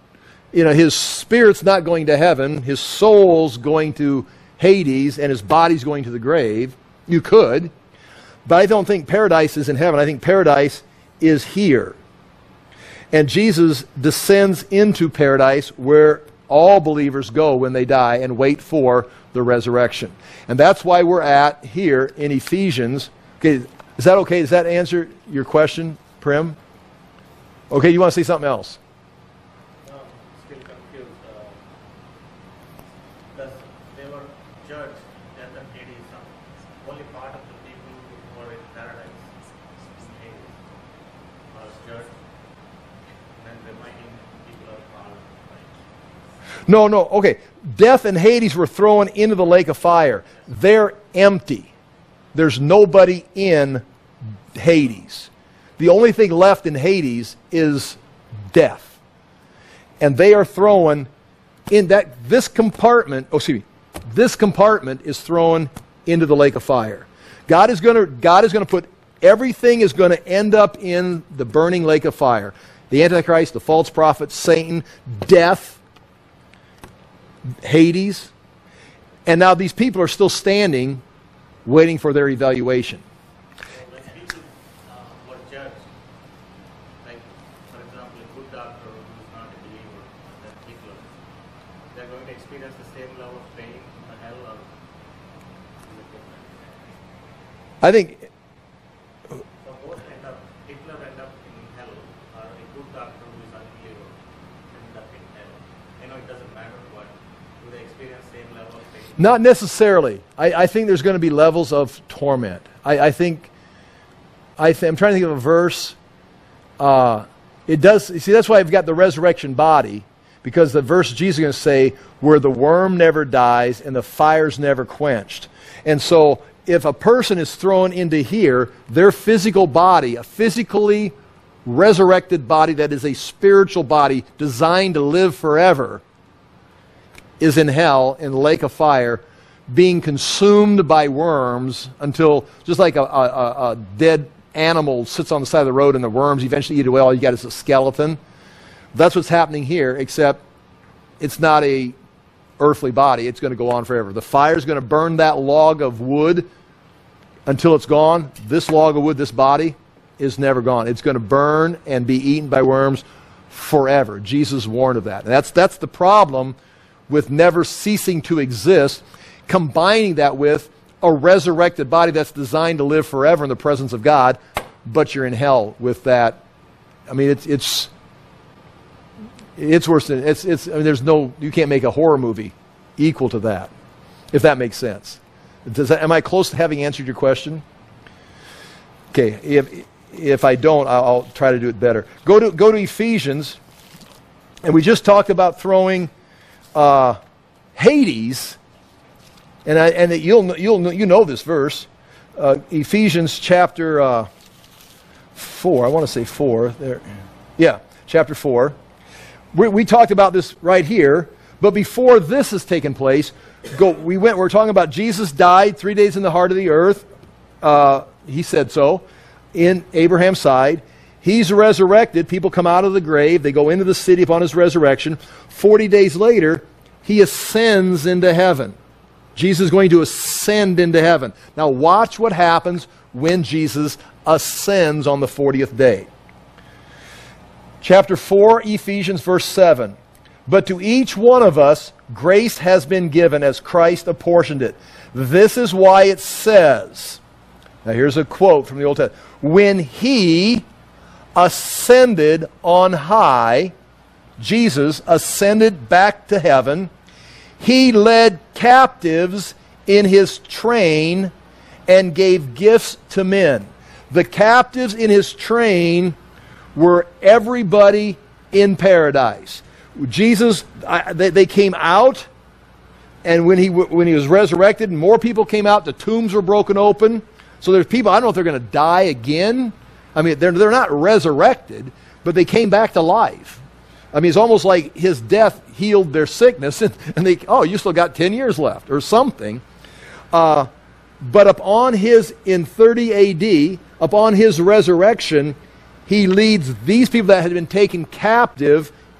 you know, his spirit's not going to heaven, his soul's going to Hades, and his body's going to the grave. You could, but I don't think paradise is in heaven. I think paradise is here. And Jesus descends into paradise where all believers go when they die and wait for the resurrection. And that's why we're at here in Ephesians. Okay, is that okay? Does that answer your question, Prim? Okay, you want to say something else? No, still confused. Uh, because they were judged, death and Hades, some, only part of the people who were in paradise in Hades was judged, and remaining people are called. Right? No, no, okay. Death and Hades were thrown into the lake of fire. They're empty. There's nobody in Hades. The only thing left in Hades is death. And they are thrown in that, this compartment, oh, excuse me, this compartment is thrown into the lake of fire. God is going to, God is going to put, everything is going to end up in the burning lake of fire. The Antichrist, the false prophet, Satan, death, Hades. And now these people are still standing, waiting for their evaluation. So when people uh, were judged, like for example, a good doctor who is not a believer, that Hitler, they're going to experience the same level of pain in the hell, or is it different? I think, So both end up, Hitler end up in hell, or a good doctor who is unbeliever end up in hell. I know it doesn't matter, but do they experience the same level of pain? not necessarily. I, I think there's going to be levels of torment. I, I think, I th- I'm trying to think of a verse. Uh, it does, you see, that's why I've got the resurrection body, because the verse Jesus is going to say, where the worm never dies and the fire's never quenched. And so, if a person is thrown into here, their physical body, a physically resurrected body that is a spiritual body designed to live forever, is in hell, in the lake of fire, being consumed by worms until, just like a, a, a dead animal sits on the side of the road and the worms eventually eat away, all you got is a skeleton. That's what's happening here, except it's not a earthly body. It's going to go on forever. The fire is going to burn that log of wood until it's gone. This log of wood, this body, is never gone. It's going to burn and be eaten by worms forever. Jesus warned of that. And that's, that's the problem with never ceasing to exist, combining that with a resurrected body that's designed to live forever in the presence of God, but you're in hell with that. I mean, it's it's it's worse than it's it's. I mean, there's no, you can't make a horror movie equal to that, if that makes sense. Does that, am I close to having answered your question? Okay, if if I don't, I'll, I'll try to do it better. Go to go to Ephesians, and we just talked about throwing uh, Hades. And I, and you'll you'll you know this verse, uh, Ephesians chapter uh, four. I want to say four there, yeah, chapter four. We, we talked about this right here, but before this has taken place, go. We went. We're talking about Jesus died three days in the heart of the earth. Uh, he said so in Abraham's side. He's resurrected. People come out of the grave. They go into the city upon his resurrection. Forty days later, he ascends into heaven. Jesus is going to ascend into heaven. Now watch what happens when Jesus ascends on the fortieth day. Chapter four, Ephesians, verse seven. But to each one of us, grace has been given as Christ apportioned it. This is why it says, now here's a quote from the Old Testament, when he ascended on high, Jesus ascended back to heaven, he led captives in his train and gave gifts to men. The captives in his train were everybody in paradise. Jesus, I, they, they came out, and when he, when he was resurrected, more people came out. The tombs were broken open. So there's people, I don't know if they're going to die again. I mean, they're, they're not resurrected, but they came back to life. I mean, it's almost like his death healed their sickness, and, and they, oh, you still got ten years left, or something. Uh, but upon his, in thirty A D, upon his resurrection, he leads these people that had been taken captive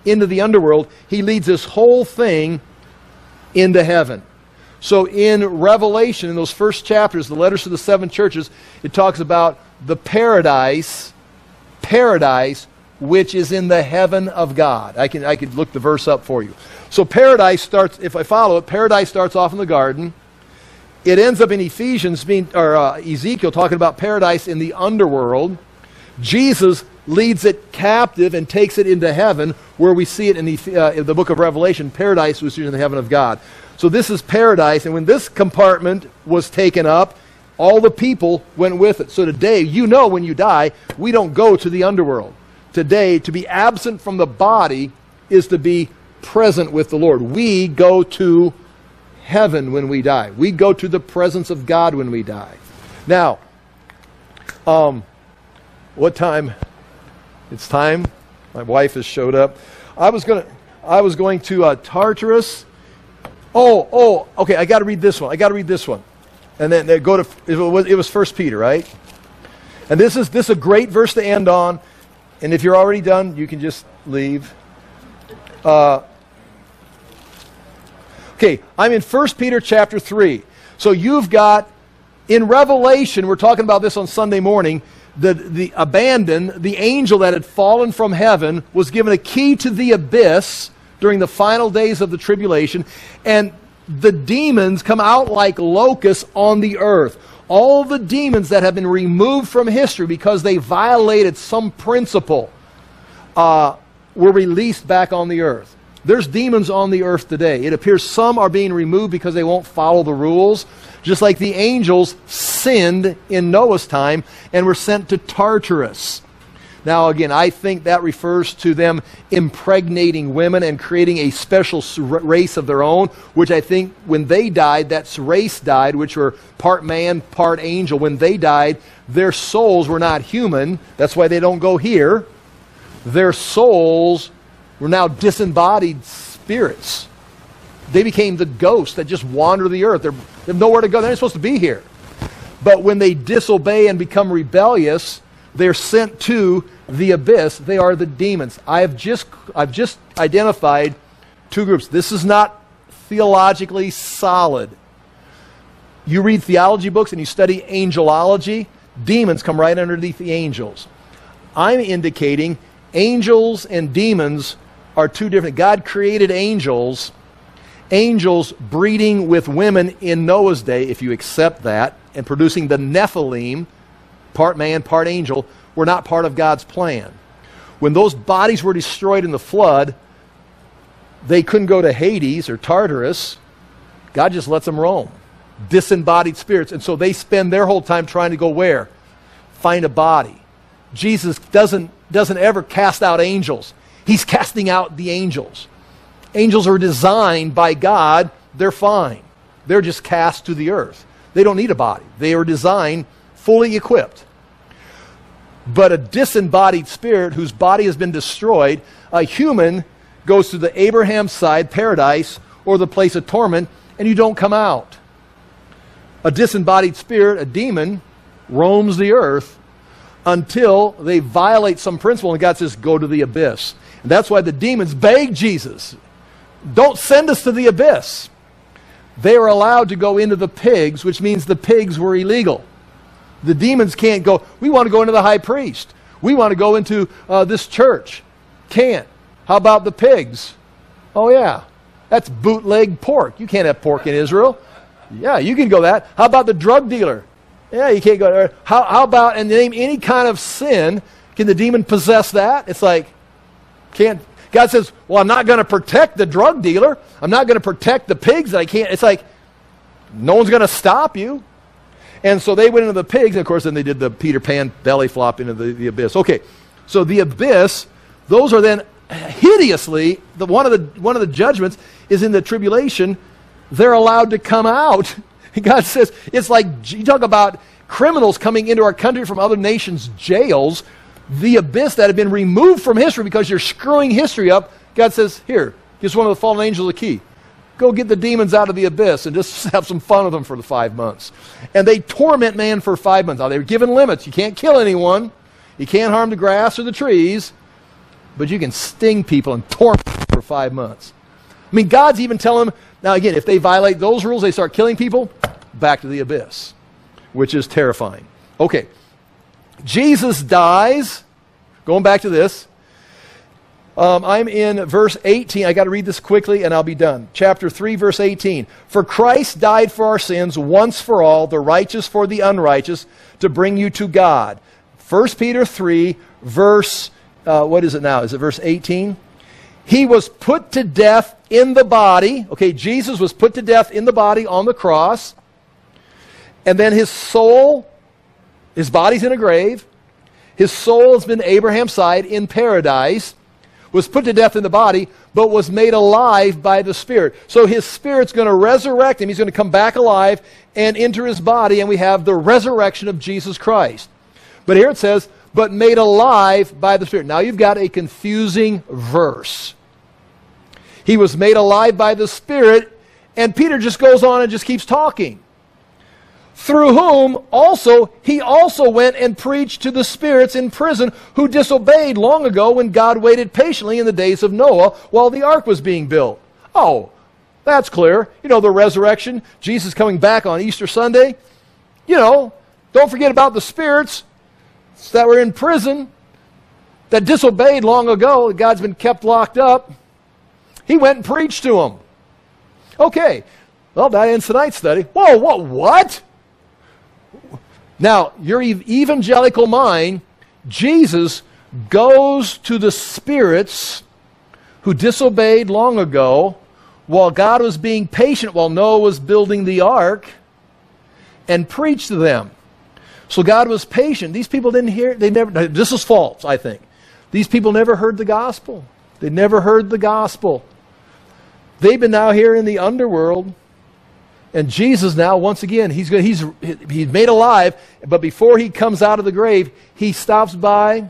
into the underworld, he leads this whole thing into heaven. So in Revelation, in those first chapters, the letters to the seven churches, it talks about the paradise, paradise, which is in the heaven of God. I can I could look the verse up for you. So paradise starts, if I follow it, paradise starts off in the garden. It ends up in Ephesians, being, or uh, Ezekiel talking about paradise in the underworld. Jesus leads it captive and takes it into heaven, where we see it in the, uh, in the book of Revelation, paradise was in the heaven of God. So this is paradise, and when this compartment was taken up, all the people went with it. So today, you know when you die, we don't go to the underworld. Today, to be absent from the body is to be present with the Lord. We go to heaven when we die. We go to the presence of God when we die. Now, um, what time? It's time. My wife has showed up. I was going to, I was going to uh, Tartarus. Oh, oh, okay. I got to read this one. I got to read this one, and then, then go to. It was, it was First Peter, right? And this is this is a great verse to end on. And if you're already done, you can just leave. Uh, okay, I'm in First Peter chapter three. So you've got in Revelation. We're talking about this on Sunday morning. The, the abandoned, the angel that had fallen from heaven was given a key to the abyss during the final days of the tribulation, and the demons come out like locusts on the earth. All the demons that have been removed from history because they violated some principle uh, were released back on the earth. There's demons on the earth today. It appears some are being removed because they won't follow the rules, just like the angels sinned in Noah's time and were sent to Tartarus. Now, again, I think that refers to them impregnating women and creating a special race of their own, which I think when they died, that race died, which were part man, part angel. When they died, their souls were not human. That's why they don't go here. Their souls were now disembodied spirits. They became the ghosts that just wander the earth. They're, they have nowhere to go. They're not supposed to be here. But when they disobey and become rebellious, they're sent to the abyss. They are the demons. I have just, I've just identified two groups. This is not theologically solid. You read theology books and you study angelology, demons come right underneath the angels. I'm indicating angels and demons are two different. God created angels, angels breeding with women in Noah's day, if you accept that, and producing the Nephilim, part man, part angel, were not part of God's plan. When those bodies were destroyed in the flood, they couldn't go to Hades or Tartarus. God just lets them roam. Disembodied spirits. And so they spend their whole time trying to go where? Find a body. Jesus doesn't, doesn't ever cast out angels. He's casting out the angels. Angels are designed by God. They're fine. They're just cast to the earth. They don't need a body. They are designed fully equipped. But a disembodied spirit whose body has been destroyed, a human goes to the Abraham side, paradise, or the place of torment, and you don't come out. A disembodied spirit, a demon, roams the earth until they violate some principle, and God says, go to the abyss. And that's why the demons beg Jesus, don't send us to the abyss. They are allowed to go into the pigs, which means the pigs were illegal. The demons can't go, we want to go into the high priest. We want to go into uh, this church. Can't. How about the pigs? Oh yeah, that's bootleg pork. You can't have pork in Israel. Yeah, you can go that. How about the drug dealer? Yeah, you can't go there. How, how about, and name any kind of sin, can the demon possess that? It's like, can't. God says, well, I'm not going to protect the drug dealer. I'm not going to protect the pigs that I can't. It's like, no one's going to stop you. And so they went into the pigs, and of course then they did the Peter Pan belly flop into the, the abyss. Okay, so the abyss, those are then hideously, the, one, of the, one of the judgments is in the tribulation, they're allowed to come out. God says, it's like, you talk about criminals coming into our country from other nations' jails, the abyss that had been removed from history because you're screwing history up. God says, here, gives one of the fallen angels a key. Go get the demons out of the abyss and just have some fun with them for the five months. And they torment man for five months. Now, they were given limits. You can't kill anyone. You can't harm the grass or the trees. but you can sting people and torment them for five months. I mean, God's even telling them, now again, if they violate those rules, they start killing people, back to the abyss, which is terrifying. Okay, Jesus dies. Going back to this. Um, I'm in verse eighteen. I got to read this quickly and I'll be done. Chapter three, verse eighteen. For Christ died for our sins once for all, the righteous for the unrighteous, to bring you to God. First Peter three, verse, uh, what is it now? Is it verse eighteen? He was put to death in the body. Okay, Jesus was put to death in the body on the cross. And then his soul, his body's in a grave. His soul has been Abraham's side in paradise. Was put to death in the body, but was made alive by the Spirit. So his Spirit's going to resurrect him. He's going to come back alive and enter his body, and we have the resurrection of Jesus Christ. But here it says, but made alive by the Spirit. Now you've got a confusing verse. He was made alive by the Spirit, and Peter just goes on and just keeps talking. Through whom also he also went and preached to the spirits in prison who disobeyed long ago when God waited patiently in the days of Noah while the ark was being built. Oh, that's clear. You know, the resurrection, Jesus coming back on Easter Sunday. You know, don't forget about the spirits that were in prison that disobeyed long ago. God's been kept locked up. He went and preached to them. Okay, well, that ends tonight's study. Whoa, what, what? Now, your evangelical mind, Jesus goes to the spirits who disobeyed long ago while God was being patient while Noah was building the ark and preached to them. So God was patient. These people didn't hear, they never, this is false, I think. These people never heard the gospel. They never heard the gospel. They've been now here in the underworld. And Jesus now, once again, he's, he's, he's made alive, but before he comes out of the grave, he stops by,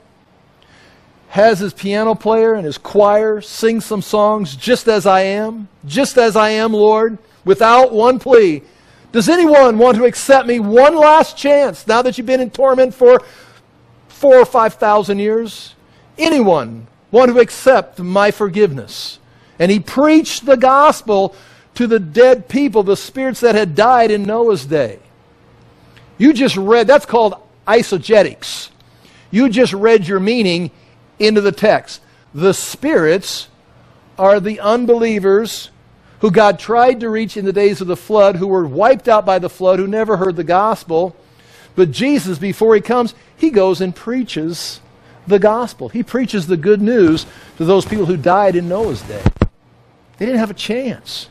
has his piano player and his choir sing some songs, just as I am, just as I am, Lord, without one plea. Does anyone want to accept me one last chance now that you've been in torment for four or five thousand years? Anyone want to accept my forgiveness? And he preached the gospel to the dead people, the spirits that had died in Noah's day. You just read, that's called eisegetics. You just read your meaning into the text. The spirits are the unbelievers who God tried to reach in the days of the flood, who were wiped out by the flood, who never heard the gospel. But Jesus, before he comes, he goes and preaches the gospel. He preaches the good news to those people who died in Noah's day. They didn't have a chance.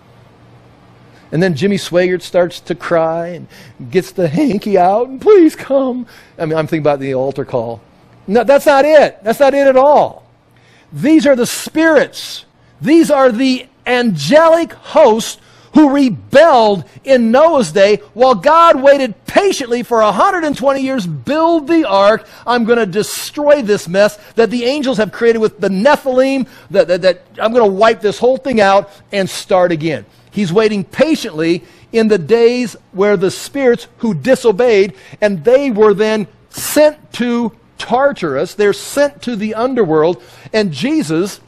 And then Jimmy Swaggart starts to cry and gets the hanky out and please come. I mean, I'm thinking about the altar call. No, that's not it. That's not it at all. These are the spirits. These are the angelic hosts who rebelled in Noah's day while God waited patiently for one hundred twenty years, build the ark. I'm going to destroy this mess that the angels have created with the Nephilim, that, that, that I'm going to wipe this whole thing out and start again. He's waiting patiently in the days where the spirits who disobeyed, and they were then sent to Tartarus. They're sent to the underworld. And Jesus,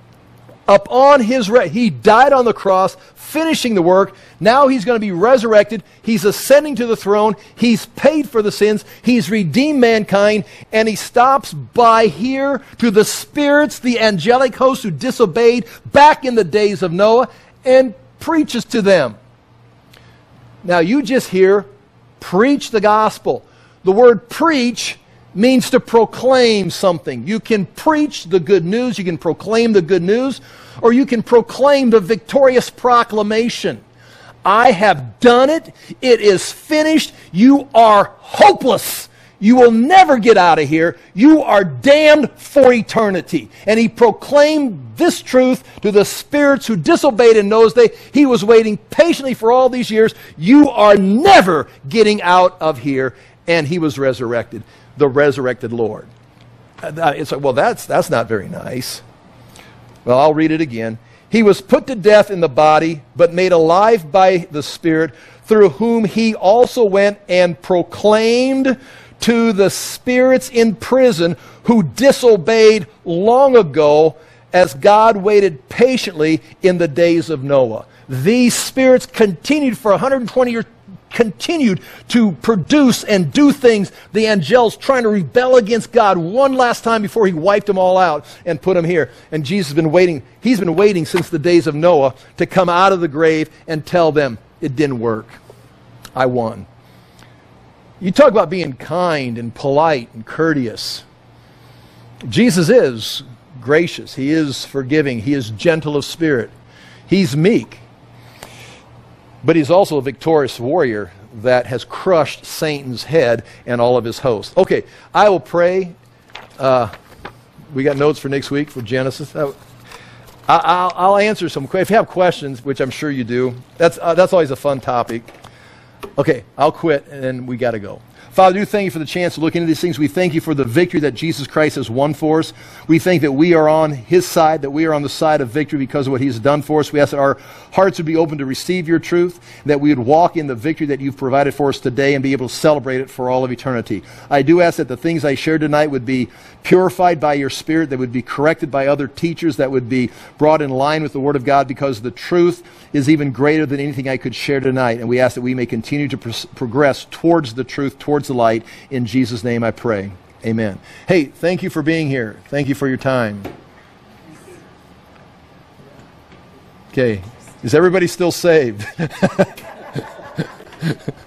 upon his, re- he died on the cross, finishing the work. Now he's going to be resurrected. He's ascending to the throne. He's paid for the sins. He's redeemed mankind. And he stops by here to the spirits, the angelic hosts who disobeyed back in the days of Noah, and preaches to them. Now you just hear, preach the gospel. The word preach means to proclaim something. You can preach the good news, you can proclaim the good news, or you can proclaim the victorious proclamation. I have done it. It is finished. You are hopeless. You will never get out of here. You are damned for eternity. And he proclaimed this truth to the spirits who disobeyed in Noah's day. He was waiting patiently for all these years. You are never getting out of here. And he was resurrected, the resurrected Lord. It's like, well, that's, that's not very nice. Well, I'll read it again. He was put to death in the body, but made alive by the Spirit, through whom he also went and proclaimed to the spirits in prison who disobeyed long ago, as God waited patiently in the days of Noah. These spirits continued for one hundred twenty years, continued to produce and do things. The angels trying to rebel against God one last time before he wiped them all out and put them here. And Jesus has been waiting, he's been waiting since the days of Noah to come out of the grave and tell them, it didn't work. I won. You talk about being kind and polite and courteous. Jesus is gracious. He is forgiving. He is gentle of spirit. He's meek. But he's also a victorious warrior that has crushed Satan's head and all of his hosts. Okay, I will pray. Uh, we got notes for next week for Genesis. I, I'll, I'll answer some questions. If you have questions, which I'm sure you do, that's, uh, that's always a fun topic. Okay, I'll quit, and then we got to go. Father, we do thank you for the chance to look into these things. We thank you for the victory that Jesus Christ has won for us. We think that we are on his side, that we are on the side of victory because of what he's done for us. We ask that our hearts would be open to receive your truth, that we would walk in the victory that you've provided for us today and be able to celebrate it for all of eternity. I do ask that the things I shared tonight would be purified by your Spirit, that would be corrected by other teachers, that would be brought in line with the Word of God, because the truth is even greater than anything I could share tonight. And we ask that we may continue to pro- progress towards the truth, towards the light. In Jesus' name I pray. Amen. Hey, thank you for being here. Thank you for your time. Okay. Is everybody still saved?